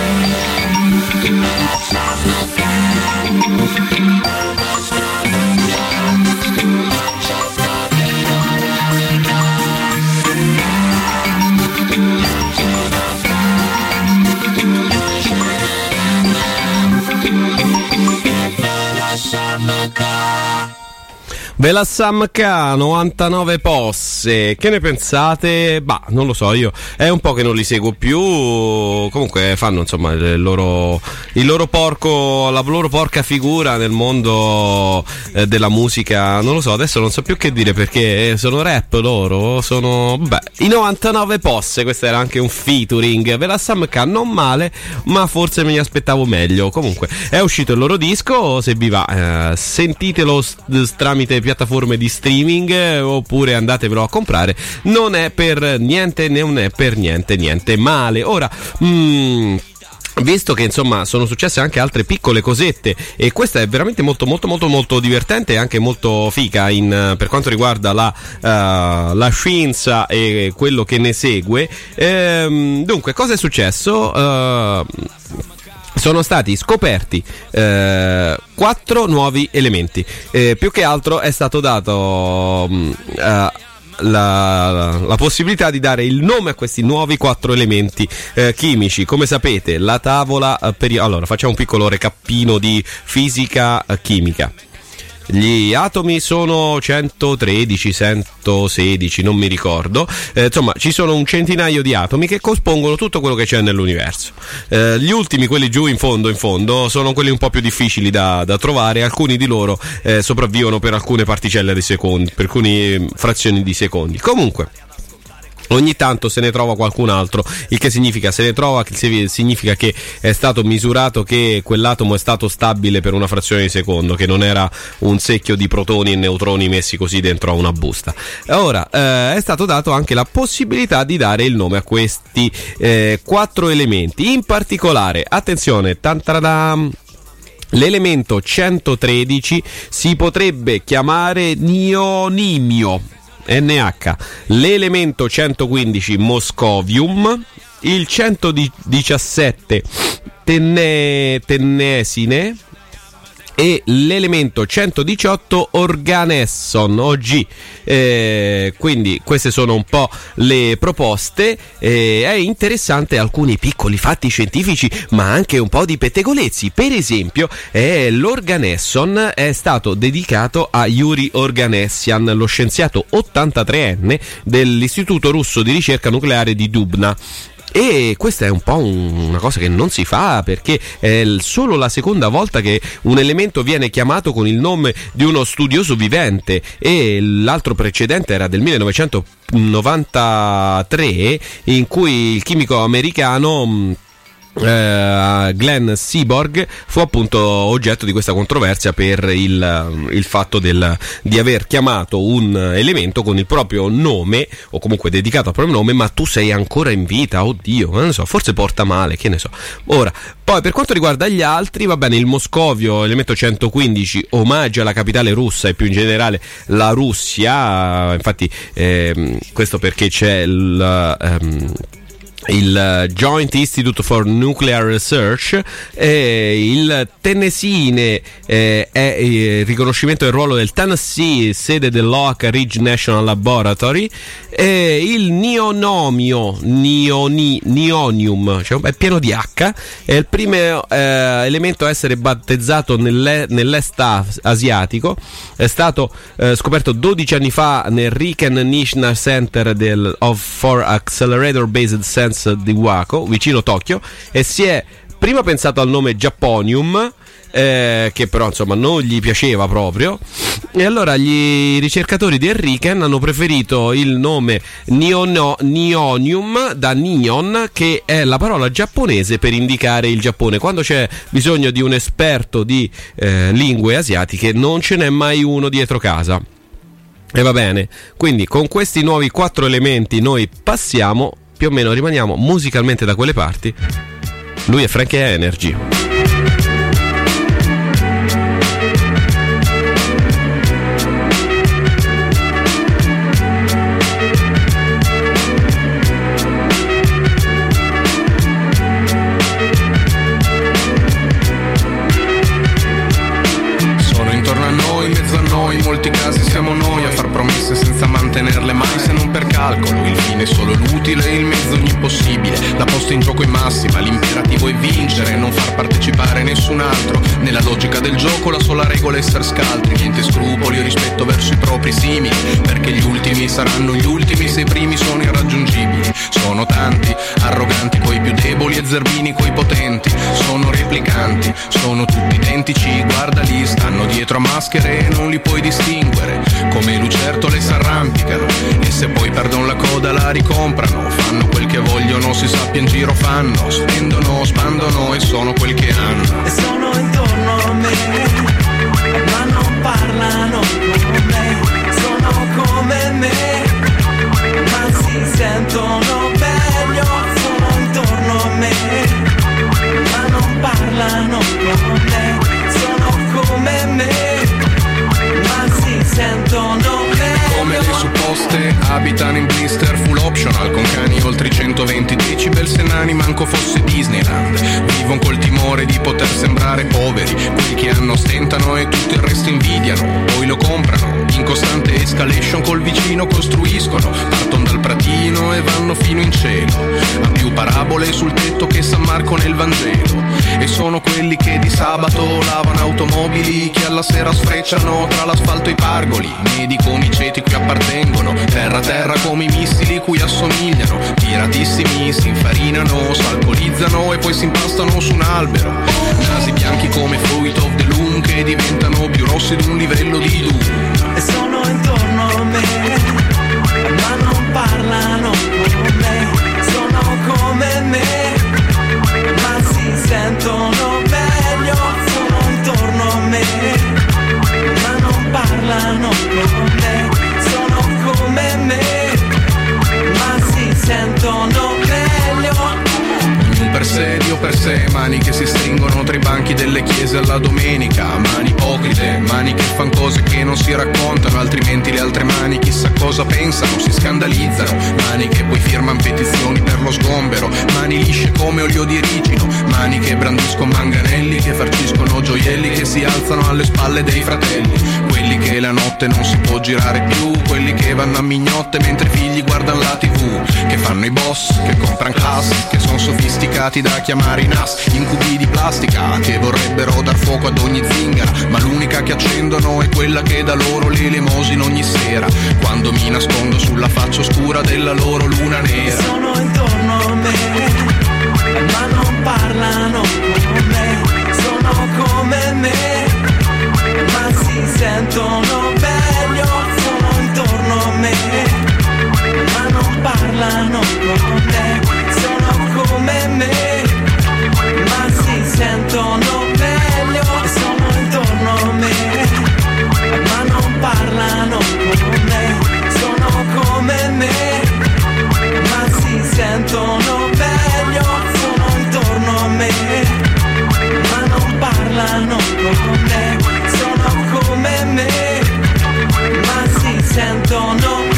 Bella Samka, 99 Posse, che ne pensate? Bah, non lo so, io è un po' che non li seguo più, comunque fanno insomma il loro porco, la loro porca figura nel mondo della musica, non lo so, adesso non so più che dire perché sono rap loro, sono, beh, i 99 Posse, questo era anche un featuring, Bella Samka, non male, ma forse me ne aspettavo meglio, comunque è uscito il loro disco, se vi va, sentitelo tramite piattaforme di streaming, oppure andatevelo a comprare. Non è per niente male. Ora, visto che insomma sono successe anche altre piccole cosette, e questa è veramente molto divertente e anche molto figa per quanto riguarda la scienza e quello che ne segue. Dunque, cosa è successo? Sono stati scoperti 4 nuovi elementi. Più che altro è stato dato la possibilità di dare il nome a questi nuovi 4 elementi chimici. Come sapete, la tavola allora facciamo un piccolo recappino di fisica chimica. Gli atomi sono 113, 116, non mi ricordo. Insomma, ci sono un centinaio di atomi che compongono tutto quello che c'è nell'universo. Gli ultimi, quelli giù in fondo, sono quelli un po' più difficili da trovare. Alcuni di loro sopravvivono per alcune particelle di secondi, per alcune frazioni di secondi. Comunque, ogni tanto se ne trova qualcun altro, il che significa, se ne trova, significa che è stato misurato che quell'atomo è stato stabile per una frazione di secondo, che non era un secchio di protoni e neutroni messi così dentro a una busta. Ora, è stato dato anche la possibilità di dare il nome a questi 4 elementi. In particolare, attenzione, tantradam, l'elemento 113 si potrebbe chiamare nionimio, NH, l'elemento 115 moscovium, il 117 tennesine e l'elemento 118 organesson, OG. Quindi queste sono un po' le proposte. È interessante alcuni piccoli fatti scientifici, ma anche un po' di pettegolezzi. Per esempio, l'organesson è stato dedicato a Yuri Organessian, lo scienziato 83enne dell'Istituto Russo di Ricerca Nucleare di Dubna. E questa è un po' una cosa che non si fa, perché è solo la seconda volta che un elemento viene chiamato con il nome di uno studioso vivente, e l'altro precedente era del 1993, in cui il chimico americano Glenn Seaborg fu appunto oggetto di questa controversia per il fatto di aver chiamato un elemento con il proprio nome, o comunque dedicato al proprio nome, ma tu sei ancora in vita, oddio, non so, forse porta male, che ne so. Ora, poi per quanto riguarda gli altri, va bene, il Moscovio, elemento 115, omaggia la capitale russa e più in generale la Russia. Infatti questo perché c'è il Joint Institute for Nuclear Research, il Tennessee è il riconoscimento del ruolo del Tennessee, sede dell'Oak Ridge National Laboratory, il nionium, cioè è pieno di H, è il primo elemento a essere battezzato nell'est asiatico, è stato scoperto 12 anni fa nel Riken Nishna Center for Accelerator Based Sensor di Waco, vicino Tokyo, e si è prima pensato al nome Japonium, che però insomma non gli piaceva proprio, e allora gli ricercatori di Riken hanno preferito il nome nionium, da neon, che è la parola giapponese per indicare il Giappone. Quando c'è bisogno di un esperto di lingue asiatiche, non ce n'è mai uno dietro casa. E va bene, quindi con questi nuovi 4 elementi noi passiamo, più o meno rimaniamo musicalmente da quelle parti. Lui è Frankie Energy. Sono intorno a noi, in mezzo a noi, in molti casi siamo noi a far promesse senza mantenerle mai, se non per calcolo. Il fine è solo l'utile, il mezzo ogni possibile. La posta in gioco è massima, l'imperativo è vincere, non far partecipare nessun altro. Nella logica del gioco la sola regola è essere scaltri, niente scrupoli o rispetto verso i propri simili, perché gli ultimi saranno gli ultimi se i primi sono irraggiungibili. Sono tanti, arroganti coi più deboli e zerbini coi potenti. Sono replicanti, sono tutti identici, guardali, stanno dietro a maschere e non li puoi distinguere. Come lucertole s'arrampicano e se poi perdono la coda la ricomprano. Fanno quel che vogliono, si sappia in giro fanno, spendono, spandono e sono quel che hanno. E sono intorno a me, ma non parlano con me. abitano in blister full optional, con cani oltre i 120 decibel, se nani manco fosse Disneyland. Vivono col timore di poter sembrare poveri, quelli che hanno stentano e tutto il resto invidiano, poi lo comprano, in costante escalation col vicino costruiscono, partono dal pratino e vanno fino in cielo, ha più parabole sul tetto che San Marco nel Vangelo. E sono quelli che di sabato lavano automobili, che alla sera sfrecciano tra l'asfalto e i pargoli, medi come i ceti cui appartengono, terra terra come i missili cui assomigliano, tiratissimi si infarinano, s'alcolizzano e poi si impastano su un albero, nasi bianchi come Fruit of the Loom che diventano più rossi di un livello di Doom. E sono intorno a me, ma non parlano con me, sono come me, ma si sentono meglio. Sono intorno a me, ma non parlano con me, sono come me, ma si sentono meglio. Per sé, Dio per sé, mani che si stringono tra i banchi delle chiese alla domenica, mani ipocrite, mani che fan cose che non si raccontano, altrimenti le altre mani chissà cosa pensano, si scandalizzano, mani che poi firman petizioni per lo sgombero, mani lisce come olio di ricino, mani che brandiscono manganelli, che farciscono gioielli, che si alzano alle spalle dei fratelli, quelli che la notte non si può girare più, quelli che vanno a mignotte mentre i figli guardano la TV, che fanno i boss, che compran class, che sono sofisticati da chiamare i NAS, incubi di plastica che vorrebbero dar fuoco ad ogni zingara, ma l'unica che accendono è quella che dà loro l'elemosina ogni sera, quando mi nascondo sulla faccia oscura della loro luna nera. Sono intorno a me, ma non parlano con me, sono come me, ma si sentono meglio. Sono intorno a me, ma non parlano con me, sono come me, ma si sentono meglio. Sono intorno a me, ma non parlano con me, sono come me, ma si sentono meglio. Sono intorno a me, ma non parlano con me, sono come me, ma si sentono meglio.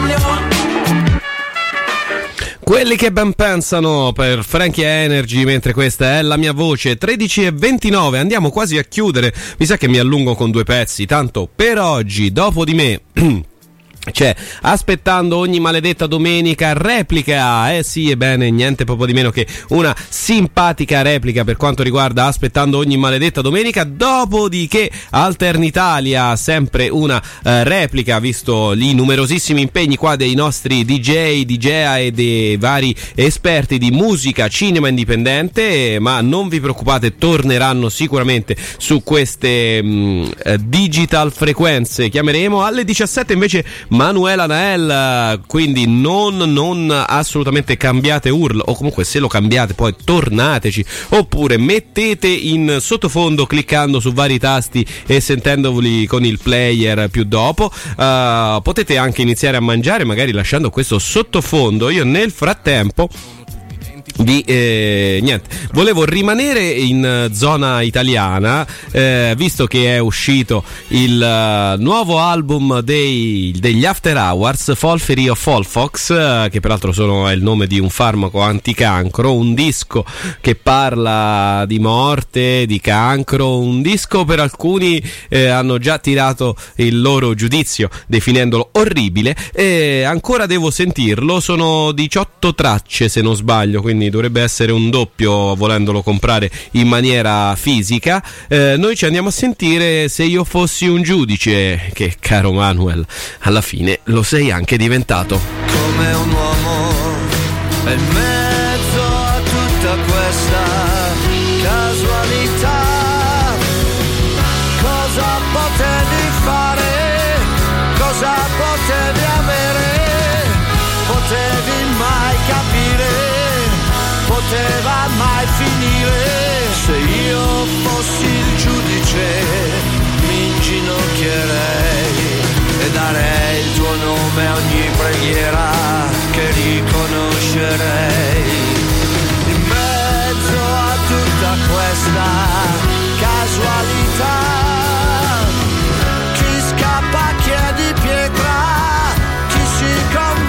Quelli che ben pensano per Frankie Energy, mentre questa è la mia voce. 13:29, andiamo quasi a chiudere, mi sa che mi allungo con due pezzi, tanto per oggi dopo di me c'è Aspettando ogni maledetta domenica, replica, sì, ebbene, niente proprio di meno che una simpatica replica per quanto riguarda Aspettando ogni maledetta domenica. Dopodiché Alternitalia, sempre una replica, visto i numerosissimi impegni qua dei nostri DJ, DJa e dei vari esperti di musica, cinema indipendente, ma non vi preoccupate, torneranno sicuramente su queste digital frequenze, chiameremo. Alle 17 invece Manuela Nael, quindi non assolutamente cambiate URL, o comunque se lo cambiate poi tornateci, oppure mettete in sottofondo cliccando su vari tasti e sentendoli con il player più dopo. Potete anche iniziare a mangiare magari lasciando questo sottofondo. Io nel frattempo niente, volevo rimanere in zona italiana, visto che è uscito il nuovo album degli After Hours, Folferi of Folfox, che peraltro è il nome di un farmaco anticancro, un disco che parla di morte, di cancro, un disco per alcuni hanno già tirato il loro giudizio definendolo orribile, e ancora devo sentirlo. Sono 18 tracce se non sbaglio, quindi dovrebbe essere un doppio volendolo comprare in maniera fisica. Noi ci andiamo a sentire Se io fossi un giudice, che, caro Manuel, alla fine lo sei anche diventato. Come un uomo e in mezzo a tutta questa casualità, cosa potevi fare, cosa potevi avere, potevi mai capire, poteva mai finire. Se io fossi il giudice mi inginocchierei e darei il tuo nome a ogni preghiera che riconoscerei. In mezzo a tutta questa casualità, chi scappa chiede pietra, chi si convince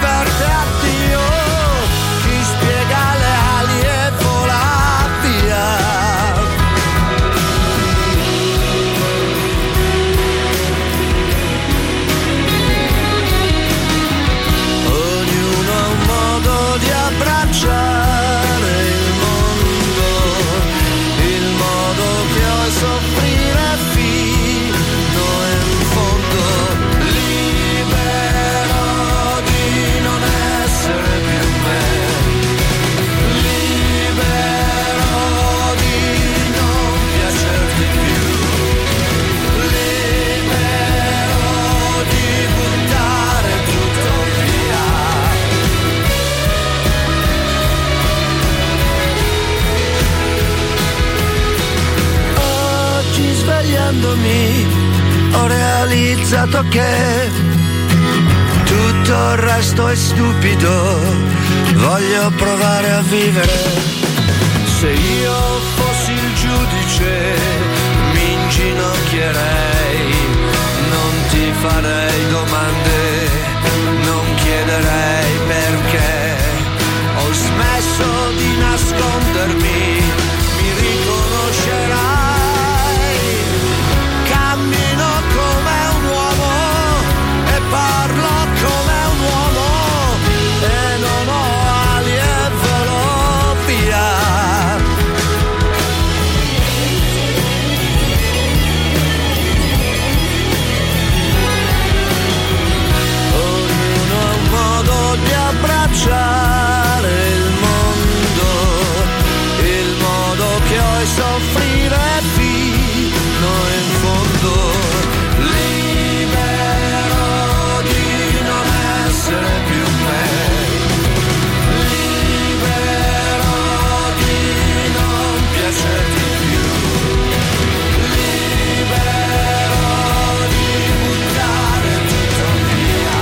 pensato che tutto il resto è stupido, voglio provare a vivere. Se io fossi il giudice mi inginocchierei, non ti farei domande, non chiederei perché. Ho smesso di nascondermi, mi riconoscerai. Cammino come un uomo e parlo come un uomo e non ho ali e volo via. Ognuno ha un modo di abbracciare il mondo, il modo che ho è soffrire fino in fondo, libero di non essere più me, libero di non piacerti più, libero di buttare tutto via.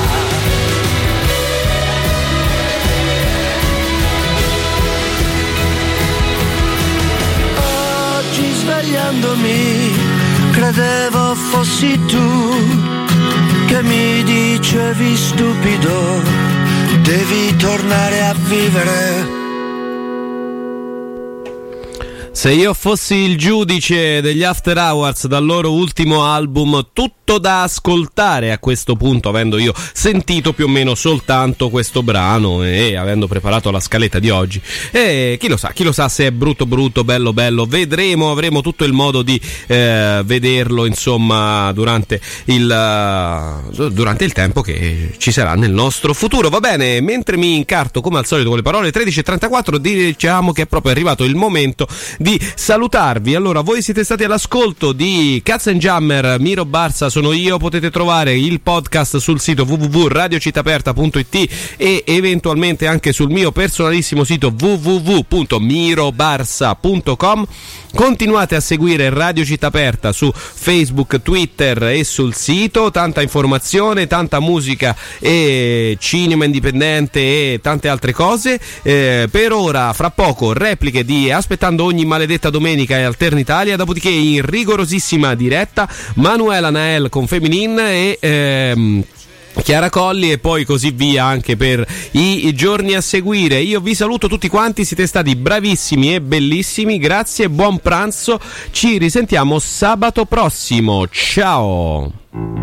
Oggi svegliandomi credevo fossi tu che mi dicevi stupido, devi tornare a vivere. Se io fossi il giudice degli After Hours, dal loro ultimo album, tutto da ascoltare a questo punto, avendo io sentito più o meno soltanto questo brano e avendo preparato la scaletta di oggi. E chi lo sa se è brutto, bello, vedremo, avremo tutto il modo di vederlo, insomma, durante il tempo che ci sarà nel nostro futuro. Va bene, mentre mi incarto come al solito con le parole 13:34, diciamo che è proprio arrivato il momento di salutarvi. Allora, voi siete stati all'ascolto di Katzenjammer, Miro Barsa sono io. Potete trovare il podcast sul sito www.radiocitaperta.it e eventualmente anche sul mio personalissimo sito www.mirobarsa.com. Continuate a seguire Radio Città Aperta su Facebook, Twitter e sul sito. Tanta informazione, tanta musica e cinema indipendente e tante altre cose. Per ora, fra poco, repliche di Aspettando ogni maledetta domenica e Alternitalia. Dopodiché, in rigorosissima diretta, Manuela Nael con Feminin e Chiara Colli, e poi così via anche per i giorni a seguire. Io vi saluto tutti quanti, siete stati bravissimi e bellissimi, grazie, buon pranzo, ci risentiamo sabato prossimo, ciao.